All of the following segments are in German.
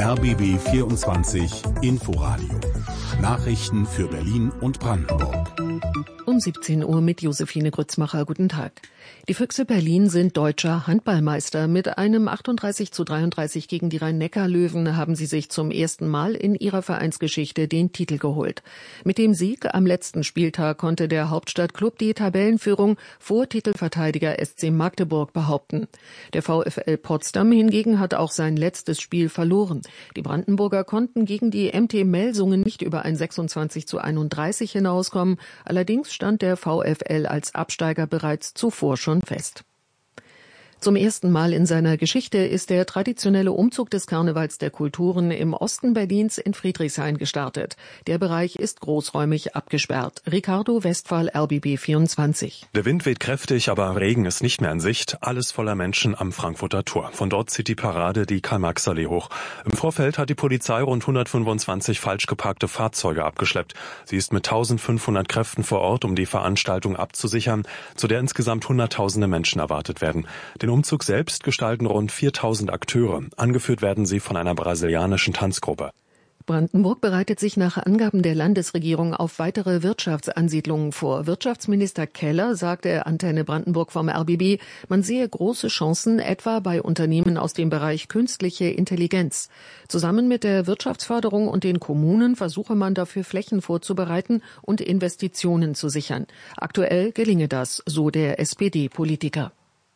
RBB 24 Inforadio. Nachrichten für Berlin und Brandenburg. Um 17 Uhr mit Josephine Grützmacher. Guten Tag. Die Füchse Berlin sind deutscher Handballmeister. Mit einem 38:33 gegen die Rhein-Neckar-Löwen haben sie sich zum ersten Mal in ihrer Vereinsgeschichte den Titel geholt. Mit dem Sieg am letzten Spieltag konnte der Hauptstadtklub die Tabellenführung vor Titelverteidiger SC Magdeburg behaupten. Der VfL Potsdam hingegen hat auch sein letztes Spiel verloren. Die Brandenburger konnten gegen die MT Melsungen nicht über ein 26:31 hinauskommen. Allerdings stand der VfL als Absteiger bereits zuvor schon fest. Zum ersten Mal in seiner Geschichte ist der traditionelle Umzug des Karnevals der Kulturen im Osten Berlins in Friedrichshain gestartet. Der Bereich ist großräumig abgesperrt. Ricardo Westphal, RBB 24. Der Wind weht kräftig, aber Regen ist nicht mehr in Sicht. Alles voller Menschen am Frankfurter Tor. Von dort zieht die Parade die Karl-Marx-Allee hoch. Im Vorfeld hat die Polizei rund 125 falsch geparkte Fahrzeuge abgeschleppt. Sie ist mit 1500 Kräften vor Ort, um die Veranstaltung abzusichern, zu der insgesamt Hunderttausende Menschen erwartet werden. Den Umzug selbst gestalten rund 4000 Akteure. Angeführt werden sie von einer brasilianischen Tanzgruppe. Brandenburg bereitet sich nach Angaben der Landesregierung auf weitere Wirtschaftsansiedlungen vor. Wirtschaftsminister Keller sagte Antenne Brandenburg vom RBB, man sehe große Chancen etwa bei Unternehmen aus dem Bereich künstliche Intelligenz. Zusammen mit der Wirtschaftsförderung und den Kommunen versuche man dafür Flächen vorzubereiten und Investitionen zu sichern. Aktuell gelinge das, so der SPD-Politiker.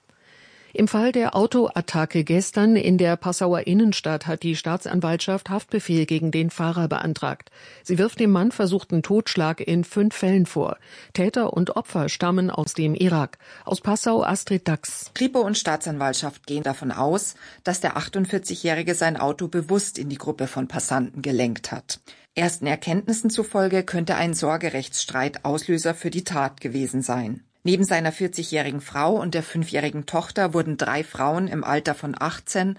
Im Fall der Autoattacke gestern in der Passauer Innenstadt hat die Staatsanwaltschaft Haftbefehl gegen den Fahrer beantragt. Sie wirft dem Mann versuchten Totschlag in 5 Fällen vor. Täter und Opfer stammen aus dem Irak. Aus Passau Astrid Dax. Kripo und Staatsanwaltschaft gehen davon aus, dass der 48-Jährige sein Auto bewusst in die Gruppe von Passanten gelenkt hat. Ersten Erkenntnissen zufolge könnte ein Sorgerechtsstreit Auslöser für die Tat gewesen sein. Neben seiner 40-jährigen Frau und der 5-jährigen Tochter wurden 3 Frauen im Alter von 18,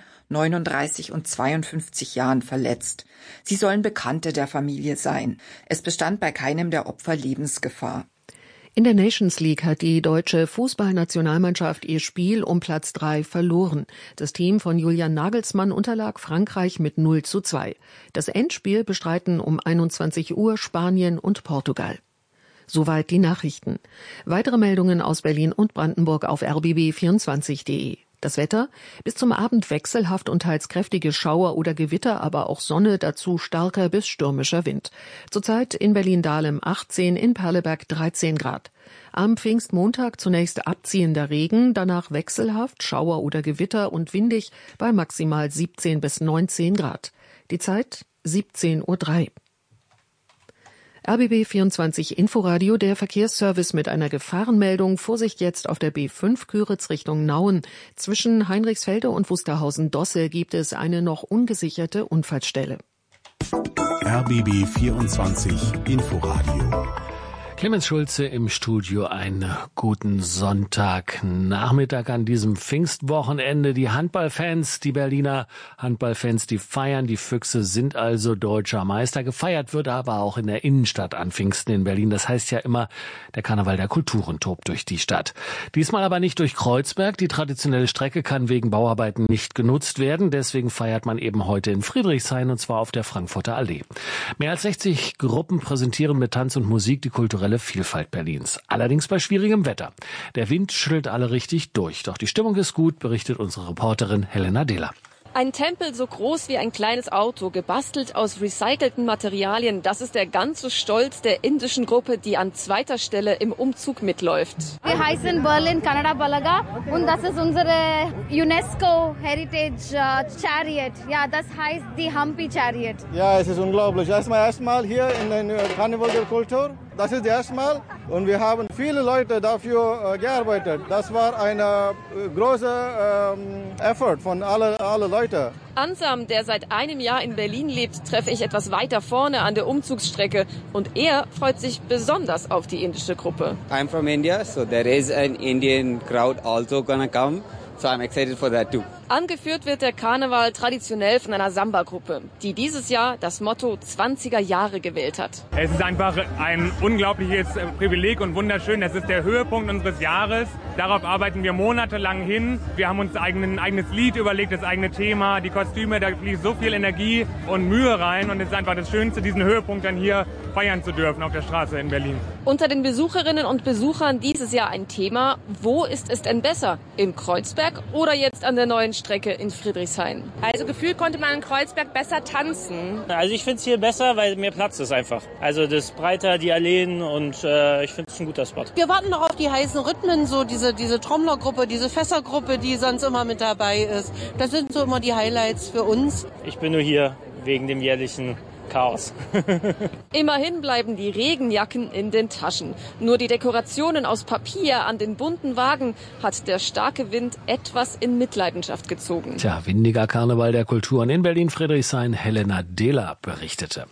39 und 52 Jahren verletzt. Sie sollen Bekannte der Familie sein. Es bestand bei keinem der Opfer Lebensgefahr. In der Nations League hat die deutsche Fußballnationalmannschaft ihr Spiel um Platz 3 verloren. Das Team von Julian Nagelsmann unterlag Frankreich mit 0:2. Das Endspiel bestreiten um 21 Uhr Spanien und Portugal. Soweit die Nachrichten. Weitere Meldungen aus Berlin und Brandenburg auf rbb24.de. Das Wetter: bis zum Abend wechselhaft und teils kräftige Schauer oder Gewitter, aber auch Sonne, dazu starker bis stürmischer Wind. Zurzeit in Berlin-Dahlem 18, in Perleberg 13 Grad. Am Pfingstmontag zunächst abziehender Regen, danach wechselhaft, Schauer oder Gewitter und windig bei maximal 17 bis 19 Grad. Die Zeit 17:03 Uhr. RBB 24 Inforadio, der Verkehrsservice mit einer Gefahrenmeldung. Vorsicht jetzt auf der B5 Küritz Richtung Nauen. Zwischen Heinrichsfelde und Wusterhausen-Dosse gibt es eine noch ungesicherte Unfallstelle. RBB 24 Inforadio. Clemens Schulze im Studio, einen guten Sonntagnachmittag an diesem Pfingstwochenende. Die Handballfans, die Berliner Handballfans, die feiern. Die Füchse sind also deutscher Meister. Gefeiert wird aber auch in der Innenstadt an Pfingsten in Berlin. Das heißt ja immer, der Karneval der Kulturen tobt durch die Stadt. Diesmal aber nicht durch Kreuzberg. Die traditionelle Strecke kann wegen Bauarbeiten nicht genutzt werden. Deswegen feiert man eben heute in Friedrichshain, und zwar auf der Frankfurter Allee. Mehr als 60 Gruppen präsentieren mit Tanz und Musik die kulturelle Vielfalt Berlins. Allerdings bei schwierigem Wetter. Der Wind schüttelt alle richtig durch. Doch die Stimmung ist gut, berichtet unsere Reporterin Helena Dehler. Ein Tempel so groß wie ein kleines Auto, gebastelt aus recycelten Materialien. Das ist der ganze Stolz der indischen Gruppe, die an zweiter Stelle im Umzug mitläuft. Wir heißen Berlin Kannada Balaga und das ist unsere UNESCO Heritage Chariot. Ja, das heißt die Hampi Chariot. Ja, es ist unglaublich. Das ist mein erstes Mal hier in der Karneval der Kultur. Das ist das erste Mal und wir haben viele Leute dafür gearbeitet. Das war eine große Effort von alle Leuten. Ansam, der seit einem Jahr in Berlin lebt, treffe ich etwas weiter vorne an der Umzugsstrecke. Und er freut sich besonders auf die indische Gruppe. I'm from India, so there is an Indian crowd also gonna come. So I'm excited for that too. Angeführt wird der Karneval traditionell von einer Samba-Gruppe, die dieses Jahr das Motto 20er Jahre gewählt hat. Es ist einfach ein unglaubliches Privileg und wunderschön. Es ist der Höhepunkt unseres Jahres. Darauf arbeiten wir monatelang hin. Wir haben uns ein eigenes Lied überlegt, das eigene Thema, die Kostüme, da fließt so viel Energie und Mühe rein. Und es ist einfach das Schönste, diesen Höhepunkt dann hier feiern zu dürfen auf der Straße in Berlin. Unter den Besucherinnen und Besuchern dieses Jahr ein Thema: Wo ist es denn besser? In Kreuzberg oder jetzt an der neuen Strecke in Friedrichshain? Also gefühlt konnte man in Kreuzberg besser tanzen. Also ich finde es hier besser, weil mehr Platz ist einfach. Also das ist breiter, die Alleen, und ich finde es ein guter Spot. Wir warten noch auf die heißen Rhythmen, so diese Trommlergruppe, diese Fässergruppe, die sonst immer mit dabei ist. Das sind so immer die Highlights für uns. Ich bin nur hier wegen dem jährlichen Chaos. Immerhin bleiben die Regenjacken in den Taschen. Nur die Dekorationen aus Papier an den bunten Wagen hat der starke Wind etwas in Mitleidenschaft gezogen. Tja, windiger Karneval der Kulturen in Berlin-Friedrichshain. Helena Dehler berichtete.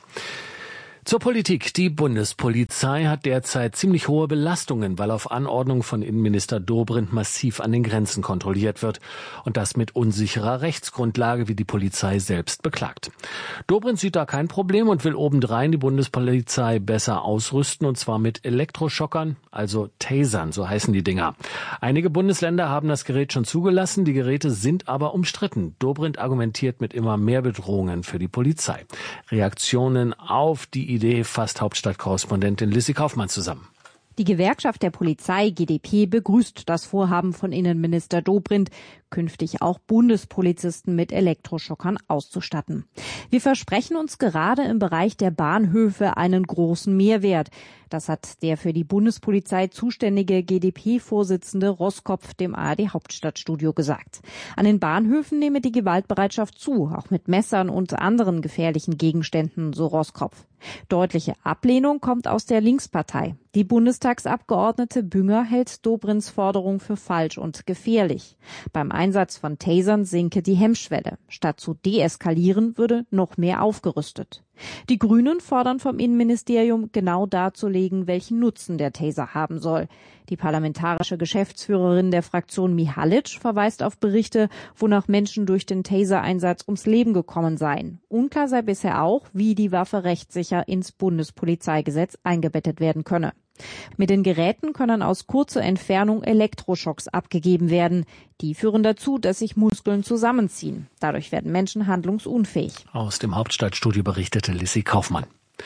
Zur Politik. Die Bundespolizei hat derzeit ziemlich hohe Belastungen, weil auf Anordnung von Innenminister Dobrindt massiv an den Grenzen kontrolliert wird. Und das mit unsicherer Rechtsgrundlage, wie die Polizei selbst beklagt. Dobrindt sieht da kein Problem und will obendrein die Bundespolizei besser ausrüsten, und zwar mit Elektroschockern, also Tasern, so heißen die Dinger. Einige Bundesländer haben das Gerät schon zugelassen, die Geräte sind aber umstritten. Dobrindt argumentiert mit immer mehr Bedrohungen für die Polizei. Reaktionen auf die Idee fasst Hauptstadtkorrespondentin Lissy Kaufmann zusammen. Die Gewerkschaft der Polizei, GdP, begrüßt das Vorhaben von Innenminister Dobrindt, künftig auch Bundespolizisten mit Elektroschockern auszustatten. Wir versprechen uns gerade im Bereich der Bahnhöfe einen großen Mehrwert. Das hat der für die Bundespolizei zuständige GdP-Vorsitzende Roskopf dem ARD-Hauptstadtstudio gesagt. An den Bahnhöfen nehme die Gewaltbereitschaft zu, auch mit Messern und anderen gefährlichen Gegenständen, so Roskopf. Deutliche Ablehnung kommt aus der Linkspartei. Die Bundestagsabgeordnete Bünger hält Dobrindts Forderung für falsch und gefährlich. Beim Einsatz von Tasern sinke die Hemmschwelle. Statt zu deeskalieren würde noch mehr aufgerüstet. Die Grünen fordern vom Innenministerium, genau darzulegen, welchen Nutzen der Taser haben soll. Die parlamentarische Geschäftsführerin der Fraktion Mihalic verweist auf Berichte, wonach Menschen durch den Taser-Einsatz ums Leben gekommen seien. Unklar sei bisher auch, wie die Waffe rechtssicher ins Bundespolizeigesetz eingebettet werden könne. Mit den Geräten können aus kurzer Entfernung Elektroschocks abgegeben werden. Die führen dazu, dass sich Muskeln zusammenziehen. Dadurch werden Menschen handlungsunfähig. Aus dem Hauptstadtstudio berichtete Lissy Kaufmann.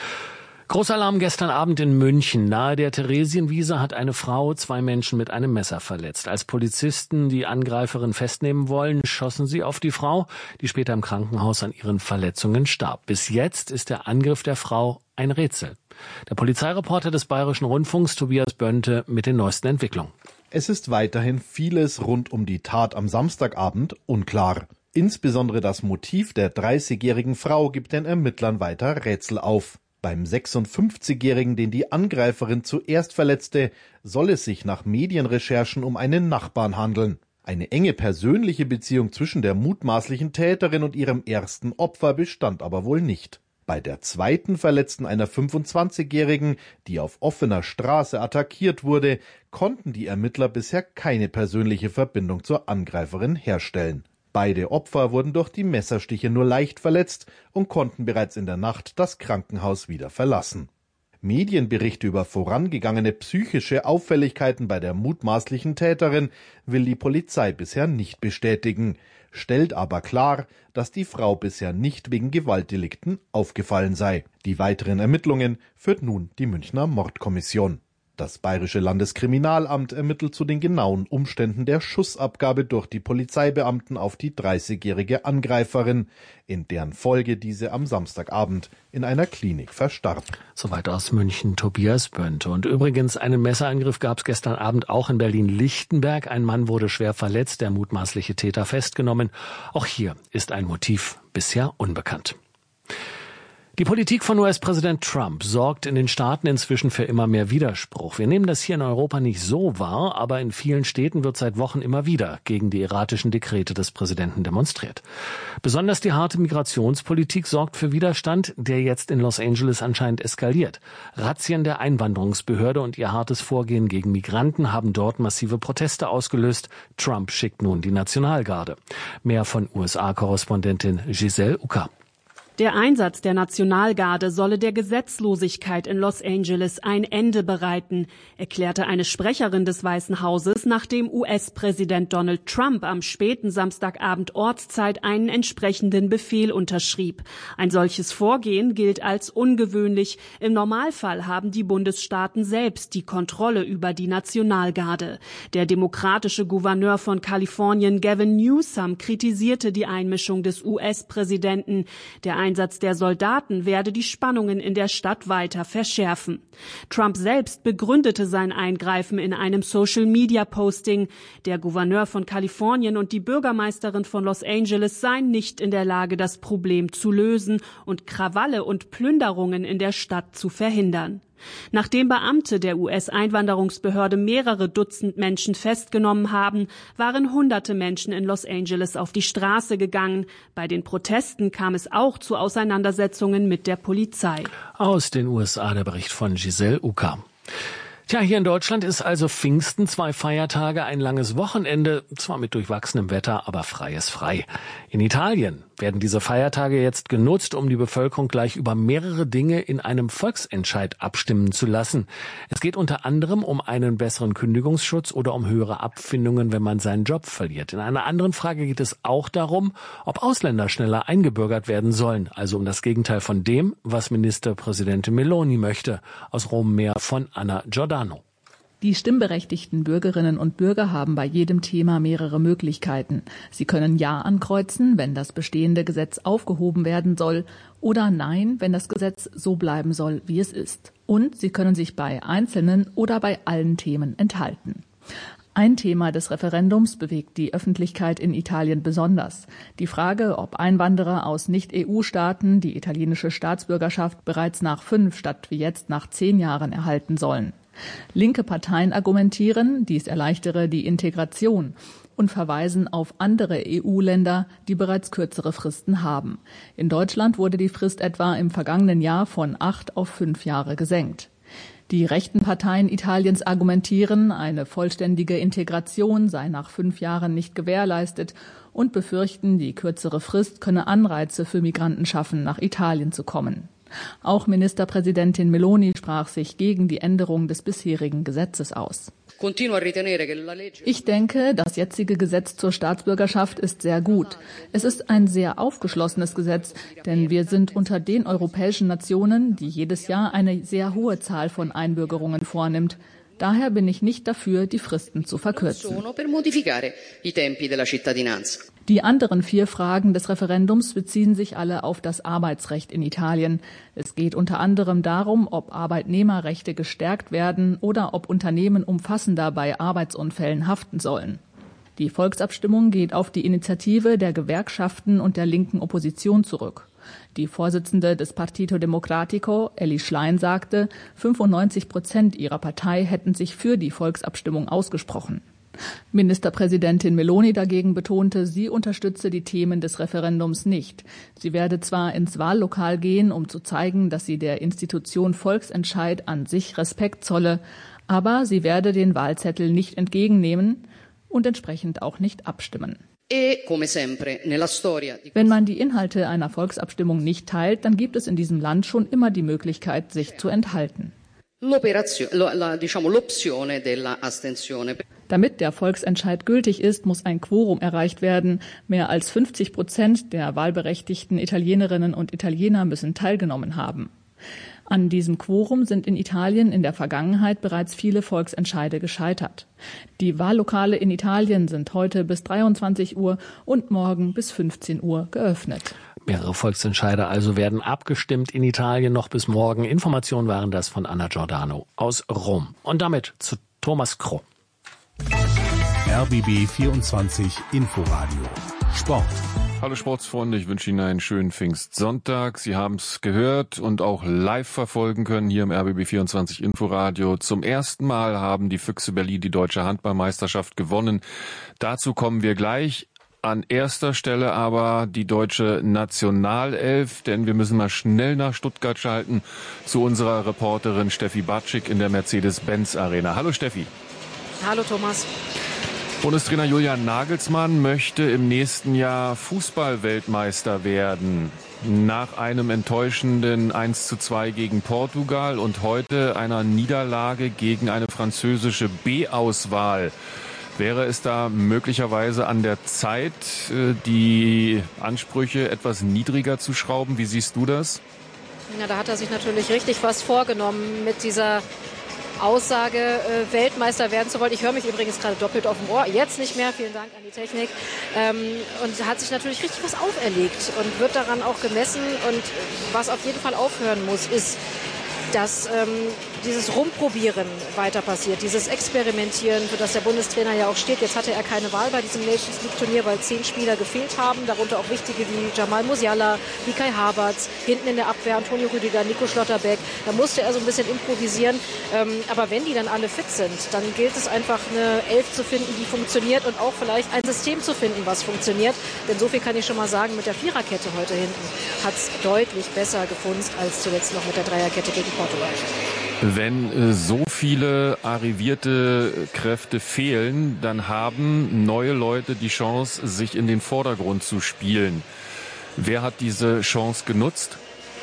Großalarm gestern Abend in München. Nahe der Theresienwiese hat eine Frau 2 Menschen mit einem Messer verletzt. Als Polizisten die Angreiferin festnehmen wollen, schossen sie auf die Frau, die später im Krankenhaus an ihren Verletzungen starb. Bis jetzt ist der Angriff der Frau ein Rätsel. Der Polizeireporter des Bayerischen Rundfunks, Tobias Bönte, mit den neuesten Entwicklungen. Es ist weiterhin vieles rund um die Tat am Samstagabend unklar. Insbesondere das Motiv der 30-jährigen Frau gibt den Ermittlern weiter Rätsel auf. Beim 56-Jährigen, den die Angreiferin zuerst verletzte, soll es sich nach Medienrecherchen um einen Nachbarn handeln. Eine enge persönliche Beziehung zwischen der mutmaßlichen Täterin und ihrem ersten Opfer bestand aber wohl nicht. Bei der zweiten Verletzten, einer 25-Jährigen, die auf offener Straße attackiert wurde, konnten die Ermittler bisher keine persönliche Verbindung zur Angreiferin herstellen. Beide Opfer wurden durch die Messerstiche nur leicht verletzt und konnten bereits in der Nacht das Krankenhaus wieder verlassen. Medienberichte über vorangegangene psychische Auffälligkeiten bei der mutmaßlichen Täterin will die Polizei bisher nicht bestätigen, stellt aber klar, dass die Frau bisher nicht wegen Gewaltdelikten aufgefallen sei. Die weiteren Ermittlungen führt nun die Münchner Mordkommission. Das Bayerische Landeskriminalamt ermittelt zu den genauen Umständen der Schussabgabe durch die Polizeibeamten auf die 30-jährige Angreiferin, in deren Folge diese am Samstagabend in einer Klinik verstarb. Soweit aus München Tobias Bönte. Und übrigens, einen Messerangriff gab es gestern Abend auch in Berlin-Lichtenberg. Ein Mann wurde schwer verletzt, der mutmaßliche Täter festgenommen. Auch hier ist ein Motiv bisher unbekannt. Die Politik von US-Präsident Trump sorgt in den Staaten inzwischen für immer mehr Widerspruch. Wir nehmen das hier in Europa nicht so wahr, aber in vielen Städten wird seit Wochen immer wieder gegen die erratischen Dekrete des Präsidenten demonstriert. Besonders die harte Migrationspolitik sorgt für Widerstand, der jetzt in Los Angeles anscheinend eskaliert. Razzien der Einwanderungsbehörde und ihr hartes Vorgehen gegen Migranten haben dort massive Proteste ausgelöst. Trump schickt nun die Nationalgarde. Mehr von USA-Korrespondentin Giselle Ucker. Der Einsatz der Nationalgarde solle der Gesetzlosigkeit in Los Angeles ein Ende bereiten, erklärte eine Sprecherin des Weißen Hauses, nachdem US-Präsident Donald Trump am späten Samstagabend Ortszeit einen entsprechenden Befehl unterschrieb. Ein solches Vorgehen gilt als ungewöhnlich. Im Normalfall haben die Bundesstaaten selbst die Kontrolle über die Nationalgarde. Der demokratische Gouverneur von Kalifornien, Gavin Newsom, kritisierte die Einmischung des US-Präsidenten. Der Einsatz der Soldaten werde die Spannungen in der Stadt weiter verschärfen. Trump selbst begründete sein Eingreifen in einem Social-Media-Posting. Der Gouverneur von Kalifornien und die Bürgermeisterin von Los Angeles seien nicht in der Lage, das Problem zu lösen und Krawalle und Plünderungen in der Stadt zu verhindern. Nachdem Beamte der US-Einwanderungsbehörde mehrere Dutzend Menschen festgenommen haben, waren hunderte Menschen in Los Angeles auf die Straße gegangen. Bei den Protesten kam es auch zu Auseinandersetzungen mit der Polizei. Aus den USA der Bericht von Giselle Ucker. Tja, hier in Deutschland ist also Pfingsten, 2 Feiertage, ein langes Wochenende, zwar mit durchwachsenem Wetter, aber frei ist frei. In Italien werden diese Feiertage jetzt genutzt, um die Bevölkerung gleich über mehrere Dinge in einem Volksentscheid abstimmen zu lassen. Es geht unter anderem um einen besseren Kündigungsschutz oder um höhere Abfindungen, wenn man seinen Job verliert. In einer anderen Frage geht es auch darum, ob Ausländer schneller eingebürgert werden sollen, also um das Gegenteil von dem, was Ministerpräsidentin Meloni möchte. Aus Rom mehr von Anna Giordano. Die stimmberechtigten Bürgerinnen und Bürger haben bei jedem Thema mehrere Möglichkeiten. Sie können Ja ankreuzen, wenn das bestehende Gesetz aufgehoben werden soll, oder Nein, wenn das Gesetz so bleiben soll, wie es ist. Und sie können sich bei einzelnen oder bei allen Themen enthalten. Ein Thema des Referendums bewegt die Öffentlichkeit in Italien besonders. Die Frage, ob Einwanderer aus Nicht-EU-Staaten die italienische Staatsbürgerschaft bereits nach 5 statt wie jetzt nach 10 Jahren erhalten sollen. Linke Parteien argumentieren, dies erleichtere die Integration und verweisen auf andere EU-Länder, die bereits kürzere Fristen haben. In Deutschland wurde die Frist etwa im vergangenen Jahr von 8 auf 5 Jahre gesenkt. Die rechten Parteien Italiens argumentieren, eine vollständige Integration sei nach 5 Jahren nicht gewährleistet und befürchten, die kürzere Frist könne Anreize für Migranten schaffen, nach Italien zu kommen. Auch Ministerpräsidentin Meloni sprach sich gegen die Änderung des bisherigen Gesetzes aus. Ich denke, das jetzige Gesetz zur Staatsbürgerschaft ist sehr gut. Es ist ein sehr aufgeschlossenes Gesetz, denn wir sind unter den europäischen Nationen, die jedes Jahr eine sehr hohe Zahl von Einbürgerungen vornimmt. Daher bin ich nicht dafür, die Fristen zu verkürzen. Die anderen 4 Fragen des Referendums beziehen sich alle auf das Arbeitsrecht in Italien. Es geht unter anderem darum, ob Arbeitnehmerrechte gestärkt werden oder ob Unternehmen umfassender bei Arbeitsunfällen haften sollen. Die Volksabstimmung geht auf die Initiative der Gewerkschaften und der linken Opposition zurück. Die Vorsitzende des Partito Democratico, Elly Schlein, sagte, 95% ihrer Partei hätten sich für die Volksabstimmung ausgesprochen. Ministerpräsidentin Meloni dagegen betonte, sie unterstütze die Themen des Referendums nicht. Sie werde zwar ins Wahllokal gehen, um zu zeigen, dass sie der Institution Volksentscheid an sich Respekt zolle, aber sie werde den Wahlzettel nicht entgegennehmen und entsprechend auch nicht abstimmen. Wenn man die Inhalte einer Volksabstimmung nicht teilt, dann gibt es in diesem Land schon immer die Möglichkeit, sich zu enthalten. Damit der Volksentscheid gültig ist, muss ein Quorum erreicht werden. Mehr als 50% der wahlberechtigten Italienerinnen und Italiener müssen teilgenommen haben. An diesem Quorum sind in Italien in der Vergangenheit bereits viele Volksentscheide gescheitert. Die Wahllokale in Italien sind heute bis 23 Uhr und morgen bis 15 Uhr geöffnet. Mehrere Volksentscheide also werden abgestimmt in Italien noch bis morgen. Informationen waren das von Anna Giordano aus Rom. Und damit zu Thomas Kroh. RBB 24 Inforadio Sport. Hallo Sportsfreunde, ich wünsche Ihnen einen schönen Pfingstsonntag. Sie haben es gehört und auch live verfolgen können hier im RBB24 Inforadio. Zum ersten Mal haben die Füchse Berlin die deutsche Handballmeisterschaft gewonnen. Dazu kommen wir gleich. An erster Stelle aber die deutsche Nationalelf, denn wir müssen mal schnell nach Stuttgart schalten zu unserer Reporterin Steffi Batschik in der Mercedes-Benz Arena. Hallo Steffi. Hallo Thomas. Bundestrainer Julian Nagelsmann möchte im nächsten Jahr Fußball-Weltmeister werden. Nach einem enttäuschenden 1:2 gegen Portugal und heute einer Niederlage gegen eine französische B-Auswahl. Wäre es da möglicherweise an der Zeit, die Ansprüche etwas niedriger zu schrauben? Wie siehst du das? Ja, da hat er sich natürlich richtig was vorgenommen mit dieser Aussage, Weltmeister werden zu wollen. Ich höre mich übrigens gerade doppelt auf dem Ohr. Jetzt nicht mehr. Vielen Dank an die Technik. Und hat sich natürlich richtig was auferlegt und wird daran auch gemessen. Und was auf jeden Fall aufhören muss, ist, dass dieses Rumprobieren weiter passiert, dieses Experimentieren, für das der Bundestrainer ja auch steht. Jetzt hatte er keine Wahl bei diesem Nations League Turnier, weil 10 Spieler gefehlt haben, darunter auch wichtige wie Jamal Musiala, wie Kai Havertz, hinten in der Abwehr Antonio Rüdiger, Nico Schlotterbeck. Da musste er so ein bisschen improvisieren. Aber wenn die dann alle fit sind, dann gilt es einfach, eine Elf zu finden, die funktioniert und auch vielleicht ein System zu finden, was funktioniert. Denn so viel kann ich schon mal sagen, mit der Viererkette heute hinten hat es deutlich besser gefunzt als zuletzt noch mit der Dreierkette gegen Portugal. Wenn so viele arrivierte Kräfte fehlen, dann haben neue Leute die Chance, sich in den Vordergrund zu spielen. Wer hat diese Chance genutzt?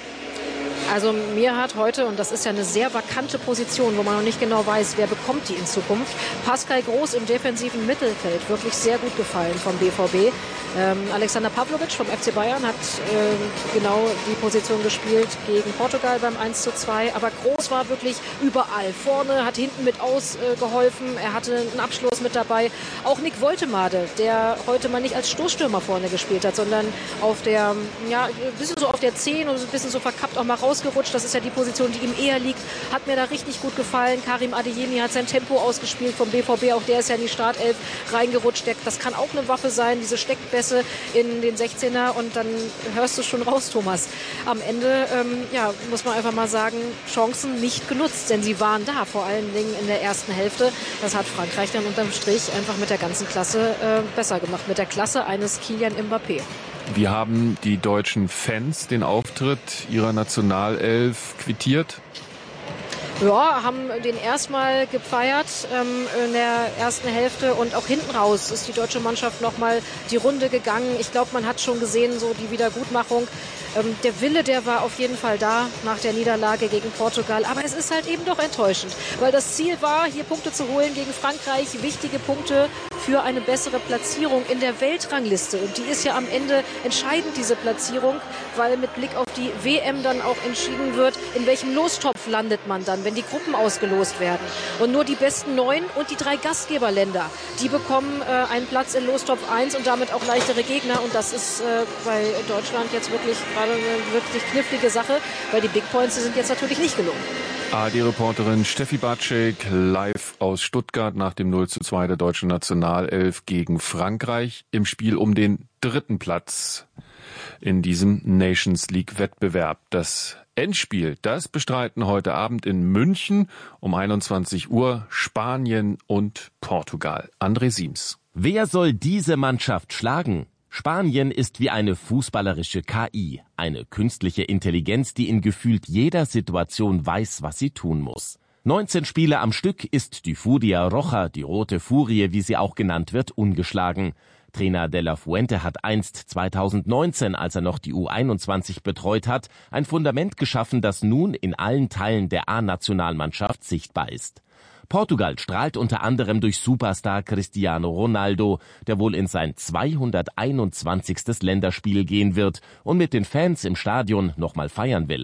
Also mir hat heute, und das ist ja eine sehr vakante Position, wo man noch nicht genau weiß, wer bekommt die in Zukunft, Pascal Groß im defensiven Mittelfeld wirklich sehr gut gefallen vom BVB. Alexander Pavlovic vom FC Bayern hat genau die Position gespielt gegen Portugal beim 1:2. Aber Groß war wirklich überall. Vorne, hat hinten mit ausgeholfen. Er hatte einen Abschluss mit dabei. Auch Nick Woltemade, der heute mal nicht als Stoßstürmer vorne gespielt hat, sondern auf der, ja, ein bisschen so auf der 10 und ein bisschen so verkappt auch mal rausgerutscht. Das ist ja die Position, die ihm eher liegt. Hat mir da richtig gut gefallen. Karim Adeyemi hat sein Tempo ausgespielt vom BVB. Auch der ist ja in die Startelf reingerutscht. Das kann auch eine Waffe sein, diese Steckpässe in den 16er, und dann hörst du schon raus, Thomas. Am Ende, muss man einfach mal sagen, Chancen nicht genutzt, denn sie waren da, vor allen Dingen in der ersten Hälfte. Das hat Frankreich dann unterm Strich einfach mit der ganzen Klasse besser gemacht, mit der Klasse eines Kylian Mbappé. Wie haben die deutschen Fans den Auftritt ihrer Nationalelf quittiert? Ja, haben den erstmal gefeiert in der ersten Hälfte, und auch hinten raus ist die deutsche Mannschaft nochmal die Runde gegangen. Ich glaube, man hat schon gesehen, so die Wiedergutmachung. Der Wille, der war auf jeden Fall da nach der Niederlage gegen Portugal. Aber es ist halt eben doch enttäuschend, weil das Ziel war, hier Punkte zu holen gegen Frankreich. Wichtige Punkte für eine bessere Platzierung in der Weltrangliste. Und die ist ja am Ende entscheidend, diese Platzierung, weil mit Blick auf die WM dann auch entschieden wird, in welchem Lostopf landet man dann, wenn die Gruppen ausgelost werden. Und nur die besten 9 und die 3 Gastgeberländer, die bekommen einen Platz in Lostopf 1 und damit auch leichtere Gegner. Und das ist bei Deutschland jetzt wirklich gerade eine wirklich knifflige Sache, weil die Big Points, die sind jetzt natürlich nicht gelungen. ARD-Reporterin Steffi Batschik live aus Stuttgart nach dem 0:2 der deutschen Nationalelf gegen Frankreich im Spiel um den 3. Platz in diesem Nations League-Wettbewerb. Das Endspiel, das bestreiten heute Abend in München um 21 Uhr Spanien und Portugal. André Siems. Wer soll diese Mannschaft schlagen? Spanien ist wie eine fußballerische KI, eine künstliche Intelligenz, die in gefühlt jeder Situation weiß, was sie tun muss. 19 Spiele am Stück ist die Furia Roja, die rote Furie, wie sie auch genannt wird, ungeschlagen. Trainer De La Fuente hat einst 2019, als er noch die U21 betreut hat, ein Fundament geschaffen, das nun in allen Teilen der A-Nationalmannschaft sichtbar ist. Portugal strahlt unter anderem durch Superstar Cristiano Ronaldo, der wohl in sein 221. Länderspiel gehen wird und mit den Fans im Stadion nochmal feiern will.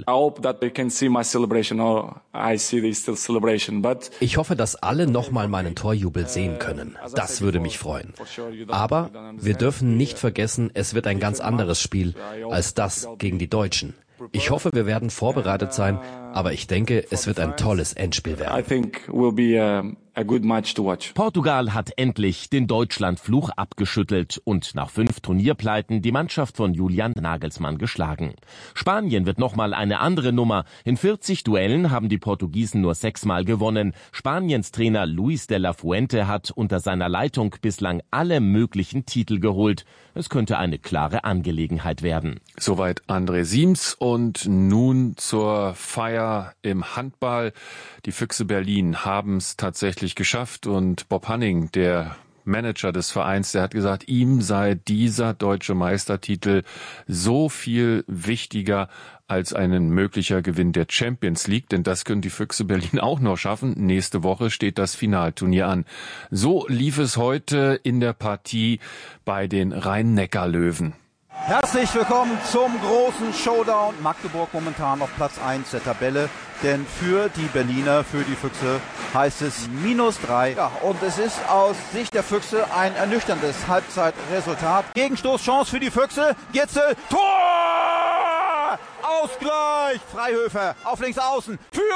Ich hoffe, dass alle nochmal meinen Torjubel sehen können. Das würde mich freuen. Aber wir dürfen nicht vergessen, es wird ein ganz anderes Spiel als das gegen die Deutschen. Ich hoffe, wir werden vorbereitet sein, aber ich denke, es wird ein tolles Endspiel werden. Portugal hat endlich den Deutschlandfluch abgeschüttelt und nach 5 Turnierpleiten die Mannschaft von Julian Nagelsmann geschlagen. Spanien wird nochmal eine andere Nummer. In 40 Duellen haben die Portugiesen nur 6-mal gewonnen. Spaniens Trainer Luis de la Fuente hat unter seiner Leitung bislang alle möglichen Titel geholt. Es könnte eine klare Angelegenheit werden. Soweit André Siems und nun zur Feier im Handball. Die Füchse Berlin haben es tatsächlich geschafft und Bob Hanning, der Manager des Vereins, der hat gesagt, ihm sei dieser deutsche Meistertitel so viel wichtiger als ein möglicher Gewinn der Champions League, denn das können die Füchse Berlin auch noch schaffen. Nächste Woche steht das Finalturnier an. So lief es heute in der Partie bei den Rhein-Neckar-Löwen. Herzlich willkommen zum großen Showdown. Magdeburg momentan auf Platz 1 der Tabelle, denn für die Berliner, für die Füchse heißt es -3. Ja, und es ist aus Sicht der Füchse ein ernüchterndes Halbzeitresultat. Gegenstoßchance für die Füchse, Gitzel, Tor! Ausgleich, Freihöfer auf links außen, Führung!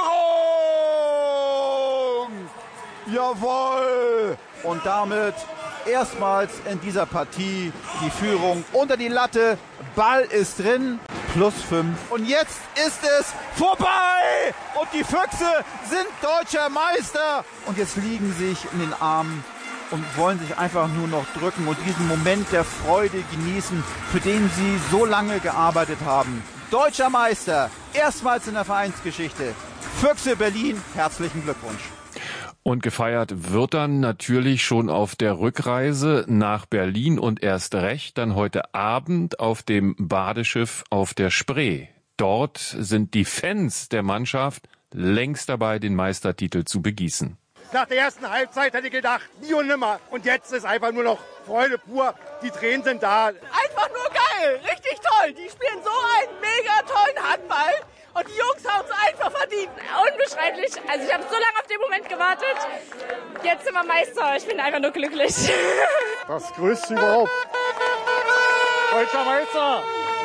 Jawohl! Und damit erstmals in dieser Partie die Führung unter die Latte. Ball ist drin, +5. Und jetzt ist es vorbei! Und die Füchse sind deutscher Meister. Und jetzt liegen sich in den Armen und wollen sich einfach nur noch drücken und diesen Moment der Freude genießen, für den sie so lange gearbeitet haben. Deutscher Meister, erstmals in der Vereinsgeschichte. Füchse Berlin, herzlichen Glückwunsch. Und gefeiert wird dann natürlich schon auf der Rückreise nach Berlin und erst recht dann heute Abend auf dem Badeschiff auf der Spree. Dort sind die Fans der Mannschaft längst dabei, den Meistertitel zu begießen. Nach der ersten Halbzeit hätte ich gedacht, nie und nimmer. Und jetzt ist einfach nur noch Freude pur. Die Tränen sind da. Einfach nur geil, richtig toll. Die spielen so einen mega tollen Handball. Und die Jungs haben es einfach verdient. Unbeschreiblich. Also ich habe so lange auf den Moment gewartet. Jetzt sind wir Meister. Ich bin einfach nur glücklich. Das Größte überhaupt. Deutscher Meister.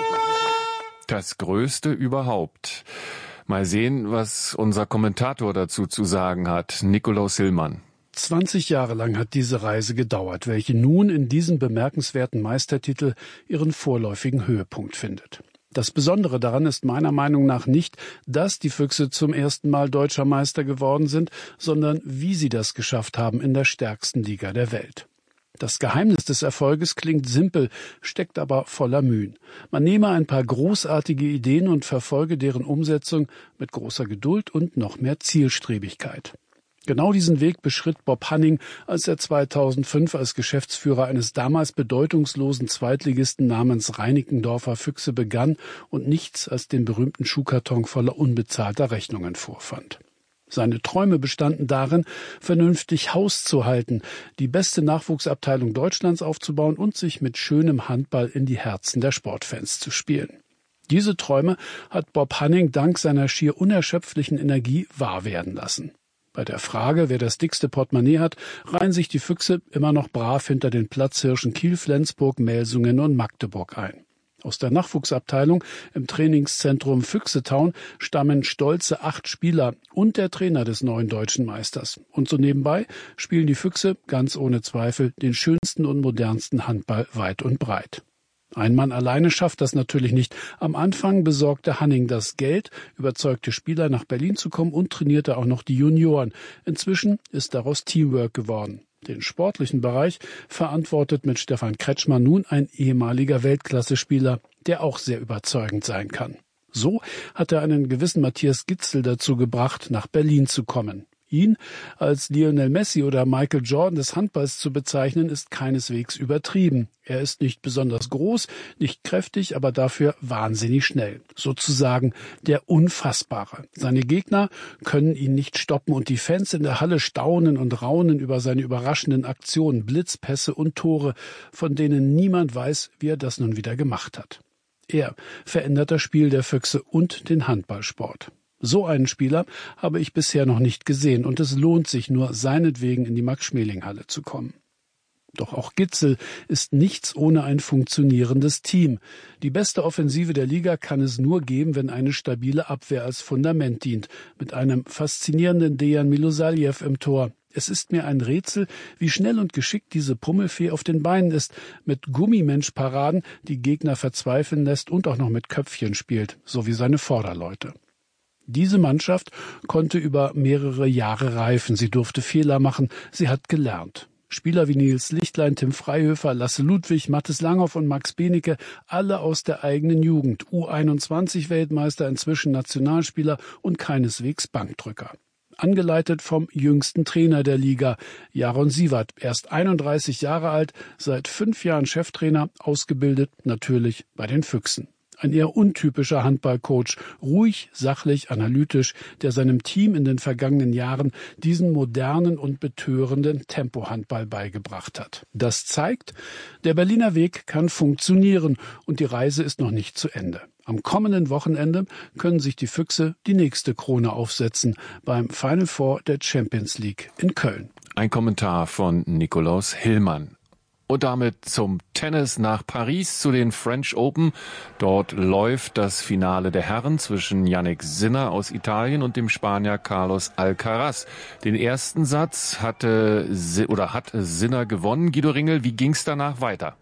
Das Größte überhaupt. Mal sehen, was unser Kommentator dazu zu sagen hat. Nikolaus Hillmann. 20 Jahre lang hat diese Reise gedauert, welche nun in diesem bemerkenswerten Meistertitel ihren vorläufigen Höhepunkt findet. Das Besondere daran ist meiner Meinung nach nicht, dass die Füchse zum ersten Mal deutscher Meister geworden sind, sondern wie sie das geschafft haben in der stärksten Liga der Welt. Das Geheimnis des Erfolges klingt simpel, steckt aber voller Mühen. Man nehme ein paar großartige Ideen und verfolge deren Umsetzung mit großer Geduld und noch mehr Zielstrebigkeit. Genau diesen Weg beschritt Bob Hanning, als er 2005 als Geschäftsführer eines damals bedeutungslosen Zweitligisten namens Reinickendorfer Füchse begann und nichts als den berühmten Schuhkarton voller unbezahlter Rechnungen vorfand. Seine Träume bestanden darin, vernünftig Haus zu halten, die beste Nachwuchsabteilung Deutschlands aufzubauen und sich mit schönem Handball in die Herzen der Sportfans zu spielen. Diese Träume hat Bob Hanning dank seiner schier unerschöpflichen Energie wahr werden lassen. Bei der Frage, wer das dickste Portemonnaie hat, reihen sich die Füchse immer noch brav hinter den Platzhirschen Kiel, Flensburg, Melsungen und Magdeburg ein. Aus der Nachwuchsabteilung im Trainingszentrum Füchsetown stammen stolze 8 Spieler und der Trainer des neuen deutschen Meisters. Und so nebenbei spielen die Füchse ganz ohne Zweifel den schönsten und modernsten Handball weit und breit. Ein Mann alleine schafft das natürlich nicht. Am Anfang besorgte Hanning das Geld, überzeugte Spieler nach Berlin zu kommen und trainierte auch noch die Junioren. Inzwischen ist daraus Teamwork geworden. Den sportlichen Bereich verantwortet mit Stefan Kretschmann nun ein ehemaliger Weltklasse-Spieler, der auch sehr überzeugend sein kann. So hat er einen gewissen Matthias Gitzel dazu gebracht, nach Berlin zu kommen. Ihn als Lionel Messi oder Michael Jordan des Handballs zu bezeichnen, ist keineswegs übertrieben. Er ist nicht besonders groß, nicht kräftig, aber dafür wahnsinnig schnell. Sozusagen der Unfassbare. Seine Gegner können ihn nicht stoppen und die Fans in der Halle staunen und raunen über seine überraschenden Aktionen, Blitzpässe und Tore, von denen niemand weiß, wie er das nun wieder gemacht hat. Er verändert das Spiel der Füchse und den Handballsport. So einen Spieler habe ich bisher noch nicht gesehen und es lohnt sich nur, seinetwegen in die Max-Schmeling-Halle zu kommen. Doch auch Gitzel ist nichts ohne ein funktionierendes Team. Die beste Offensive der Liga kann es nur geben, wenn eine stabile Abwehr als Fundament dient, mit einem faszinierenden Dejan Milosaljew im Tor. Es ist mir ein Rätsel, wie schnell und geschickt diese Pummelfee auf den Beinen ist, mit Gummimensch-Paraden, die Gegner verzweifeln lässt und auch noch mit Köpfchen spielt, so wie seine Vorderleute. Diese Mannschaft konnte über mehrere Jahre reifen. Sie durfte Fehler machen. Sie hat gelernt. Spieler wie Nils Lichtlein, Tim Freihöfer, Lasse Ludwig, Mathis Langhoff und Max Benecke, alle aus der eigenen Jugend. U21-Weltmeister, inzwischen Nationalspieler und keineswegs Bankdrücker. Angeleitet vom jüngsten Trainer der Liga, Jaron Siewert, erst 31 Jahre alt, seit 5 Jahren Cheftrainer, ausgebildet natürlich bei den Füchsen. Ein eher untypischer Handballcoach, ruhig, sachlich, analytisch, der seinem Team in den vergangenen Jahren diesen modernen und betörenden Tempohandball beigebracht hat. Das zeigt, der Berliner Weg kann funktionieren und die Reise ist noch nicht zu Ende. Am kommenden Wochenende können sich die Füchse die nächste Krone aufsetzen beim Final Four der Champions League in Köln. Ein Kommentar von Nikolaus Hillmann. Und damit zum Tennis nach Paris zu den French Open. Dort läuft das Finale der Herren zwischen Jannik Sinner aus Italien und dem Spanier Carlos Alcaraz. Den ersten Satz hat Sinner gewonnen. Guido Ringel, wie ging's danach weiter?